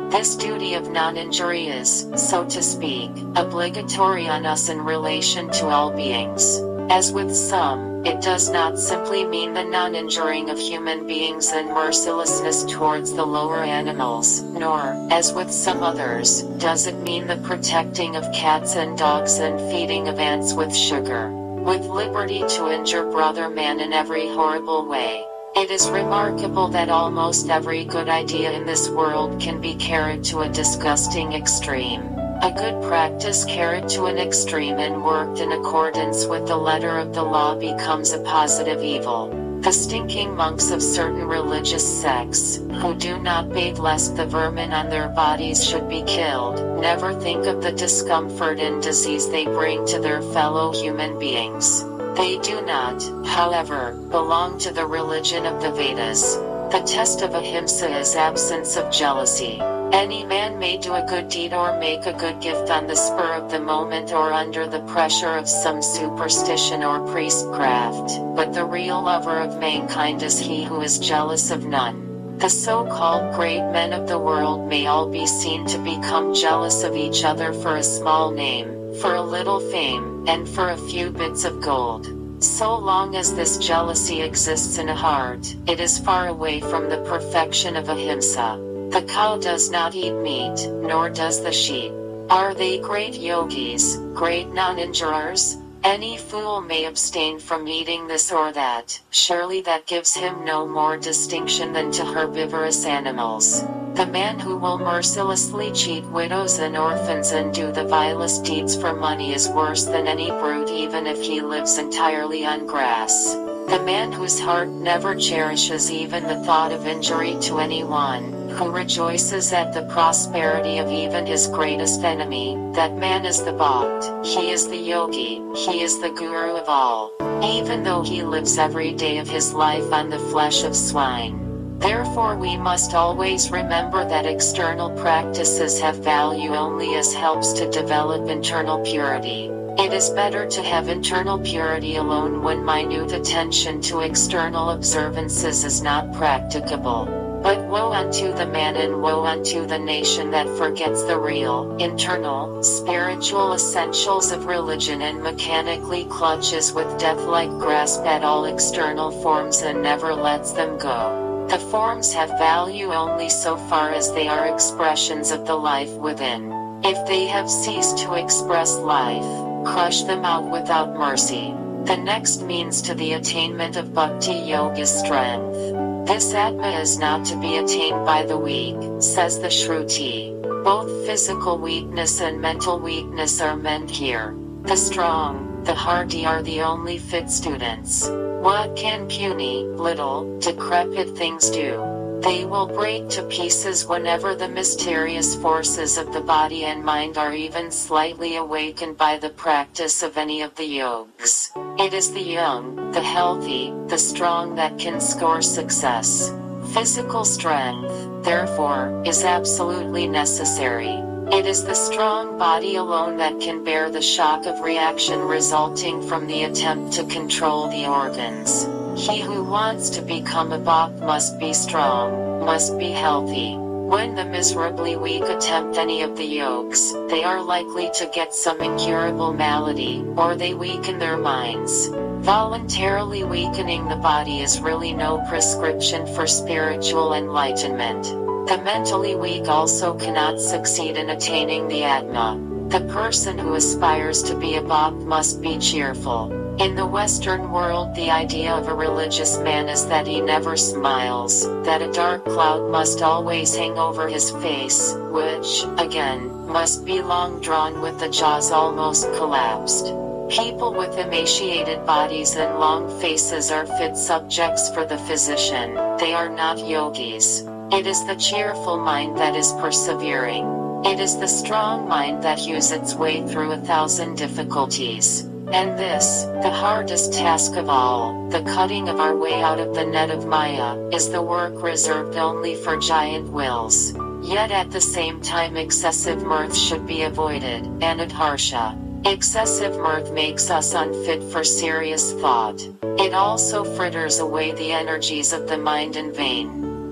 This duty of non-injury is, so to speak, obligatory on us in relation to all beings. As with some, it does not simply mean the non-injuring of human beings and mercilessness towards the lower animals, nor, as with some others, does it mean the protecting of cats and dogs and feeding of ants with sugar, with liberty to injure brother man in every horrible way. It is remarkable that almost every good idea in this world can be carried to a disgusting extreme. A good practice carried to an extreme and worked in accordance with the letter of the law becomes a positive evil. The stinking monks of certain religious sects, who do not bathe lest the vermin on their bodies should be killed, never think of the discomfort and disease they bring to their fellow human beings. They do not, however, belong to the religion of the Vedas. The test of ahimsa is absence of jealousy. Any man may do a good deed or make a good gift on the spur of the moment or under the pressure of some superstition or priestcraft, but the real lover of mankind is he who is jealous of none. The so-called great men of the world may all be seen to become jealous of each other for a small name, for a little fame, and for a few bits of gold. So long as this jealousy exists in a heart, it is far away from the perfection of ahimsa. The cow does not eat meat, nor does the sheep. Are they great yogis, great non-injurers? Any fool may abstain from eating this or that, surely that gives him no more distinction than to herbivorous animals. The man who will mercilessly cheat widows and orphans and do the vilest deeds for money is worse than any brute even if he lives entirely on grass. The man whose heart never cherishes even the thought of injury to anyone, who rejoices at the prosperity of even his greatest enemy, that man is the bhakt, he is the yogi, he is the guru of all, even though he lives every day of his life on the flesh of swine. Therefore we must always remember that external practices have value only as helps to develop internal purity. It is better to have internal purity alone when minute attention to external observances is not practicable. But woe unto the man and woe unto the nation that forgets the real, internal, spiritual essentials of religion and mechanically clutches with death-like grasp at all external forms and never lets them go. The forms have value only so far as they are expressions of the life within. If they have ceased to express life, crush them out without mercy. The next means to the attainment of bhakti yoga is strength. This atma is not to be attained by the weak, says the Shruti. Both physical weakness and mental weakness are meant here. The strong, the hardy are the only fit students. What can puny, little, decrepit things do? They will break to pieces whenever the mysterious forces of the body and mind are even slightly awakened by the practice of any of the yogas. It is the young, the healthy, the strong that can score success. Physical strength, therefore, is absolutely necessary. It is the strong body alone that can bear the shock of reaction resulting from the attempt to control the organs. He who wants to become a bhakt must be strong, must be healthy. When the miserably weak attempt any of the yogas, they are likely to get some incurable malady, or they weaken their minds. Voluntarily weakening the body is really no prescription for spiritual enlightenment. The mentally weak also cannot succeed in attaining the Atma. The person who aspires to be a bhakt must be cheerful. In the Western world, the idea of a religious man is that he never smiles, that a dark cloud must always hang over his face, which, again, must be long drawn with the jaws almost collapsed. People with emaciated bodies and long faces are fit subjects for the physician. They are not yogis. It is the cheerful mind that is persevering. It is the strong mind that hews its way through 1,000 difficulties. And this, the hardest task of all, the cutting of our way out of the net of Maya, is the work reserved only for giant wills. Yet at the same time excessive mirth should be avoided, anadharsha. Excessive mirth makes us unfit for serious thought. It also fritters away the energies of the mind in vain.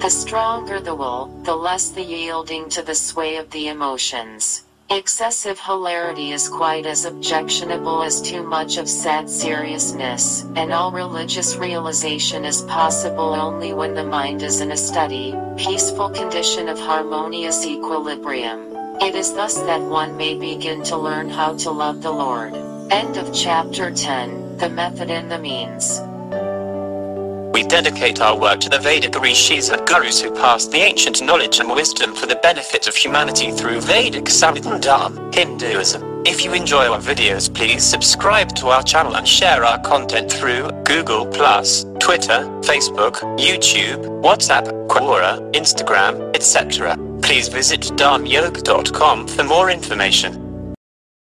The stronger the will, the less the yielding to the sway of the emotions. Excessive hilarity is quite as objectionable as too much of sad seriousness, and all religious realization is possible only when the mind is in a steady, peaceful condition of harmonious equilibrium. It is thus that one may begin to learn how to love the Lord. End of chapter 10, The Method and the Means. We dedicate our work to the Vedic rishis and gurus who passed the ancient knowledge and wisdom for the benefit of humanity through Vedic Samhita, Hinduism. If you enjoy our videos, please subscribe to our channel and share our content through Google+, Twitter, Facebook, YouTube, WhatsApp, Quora, Instagram, etc. Please visit dharmyoga.com for more information.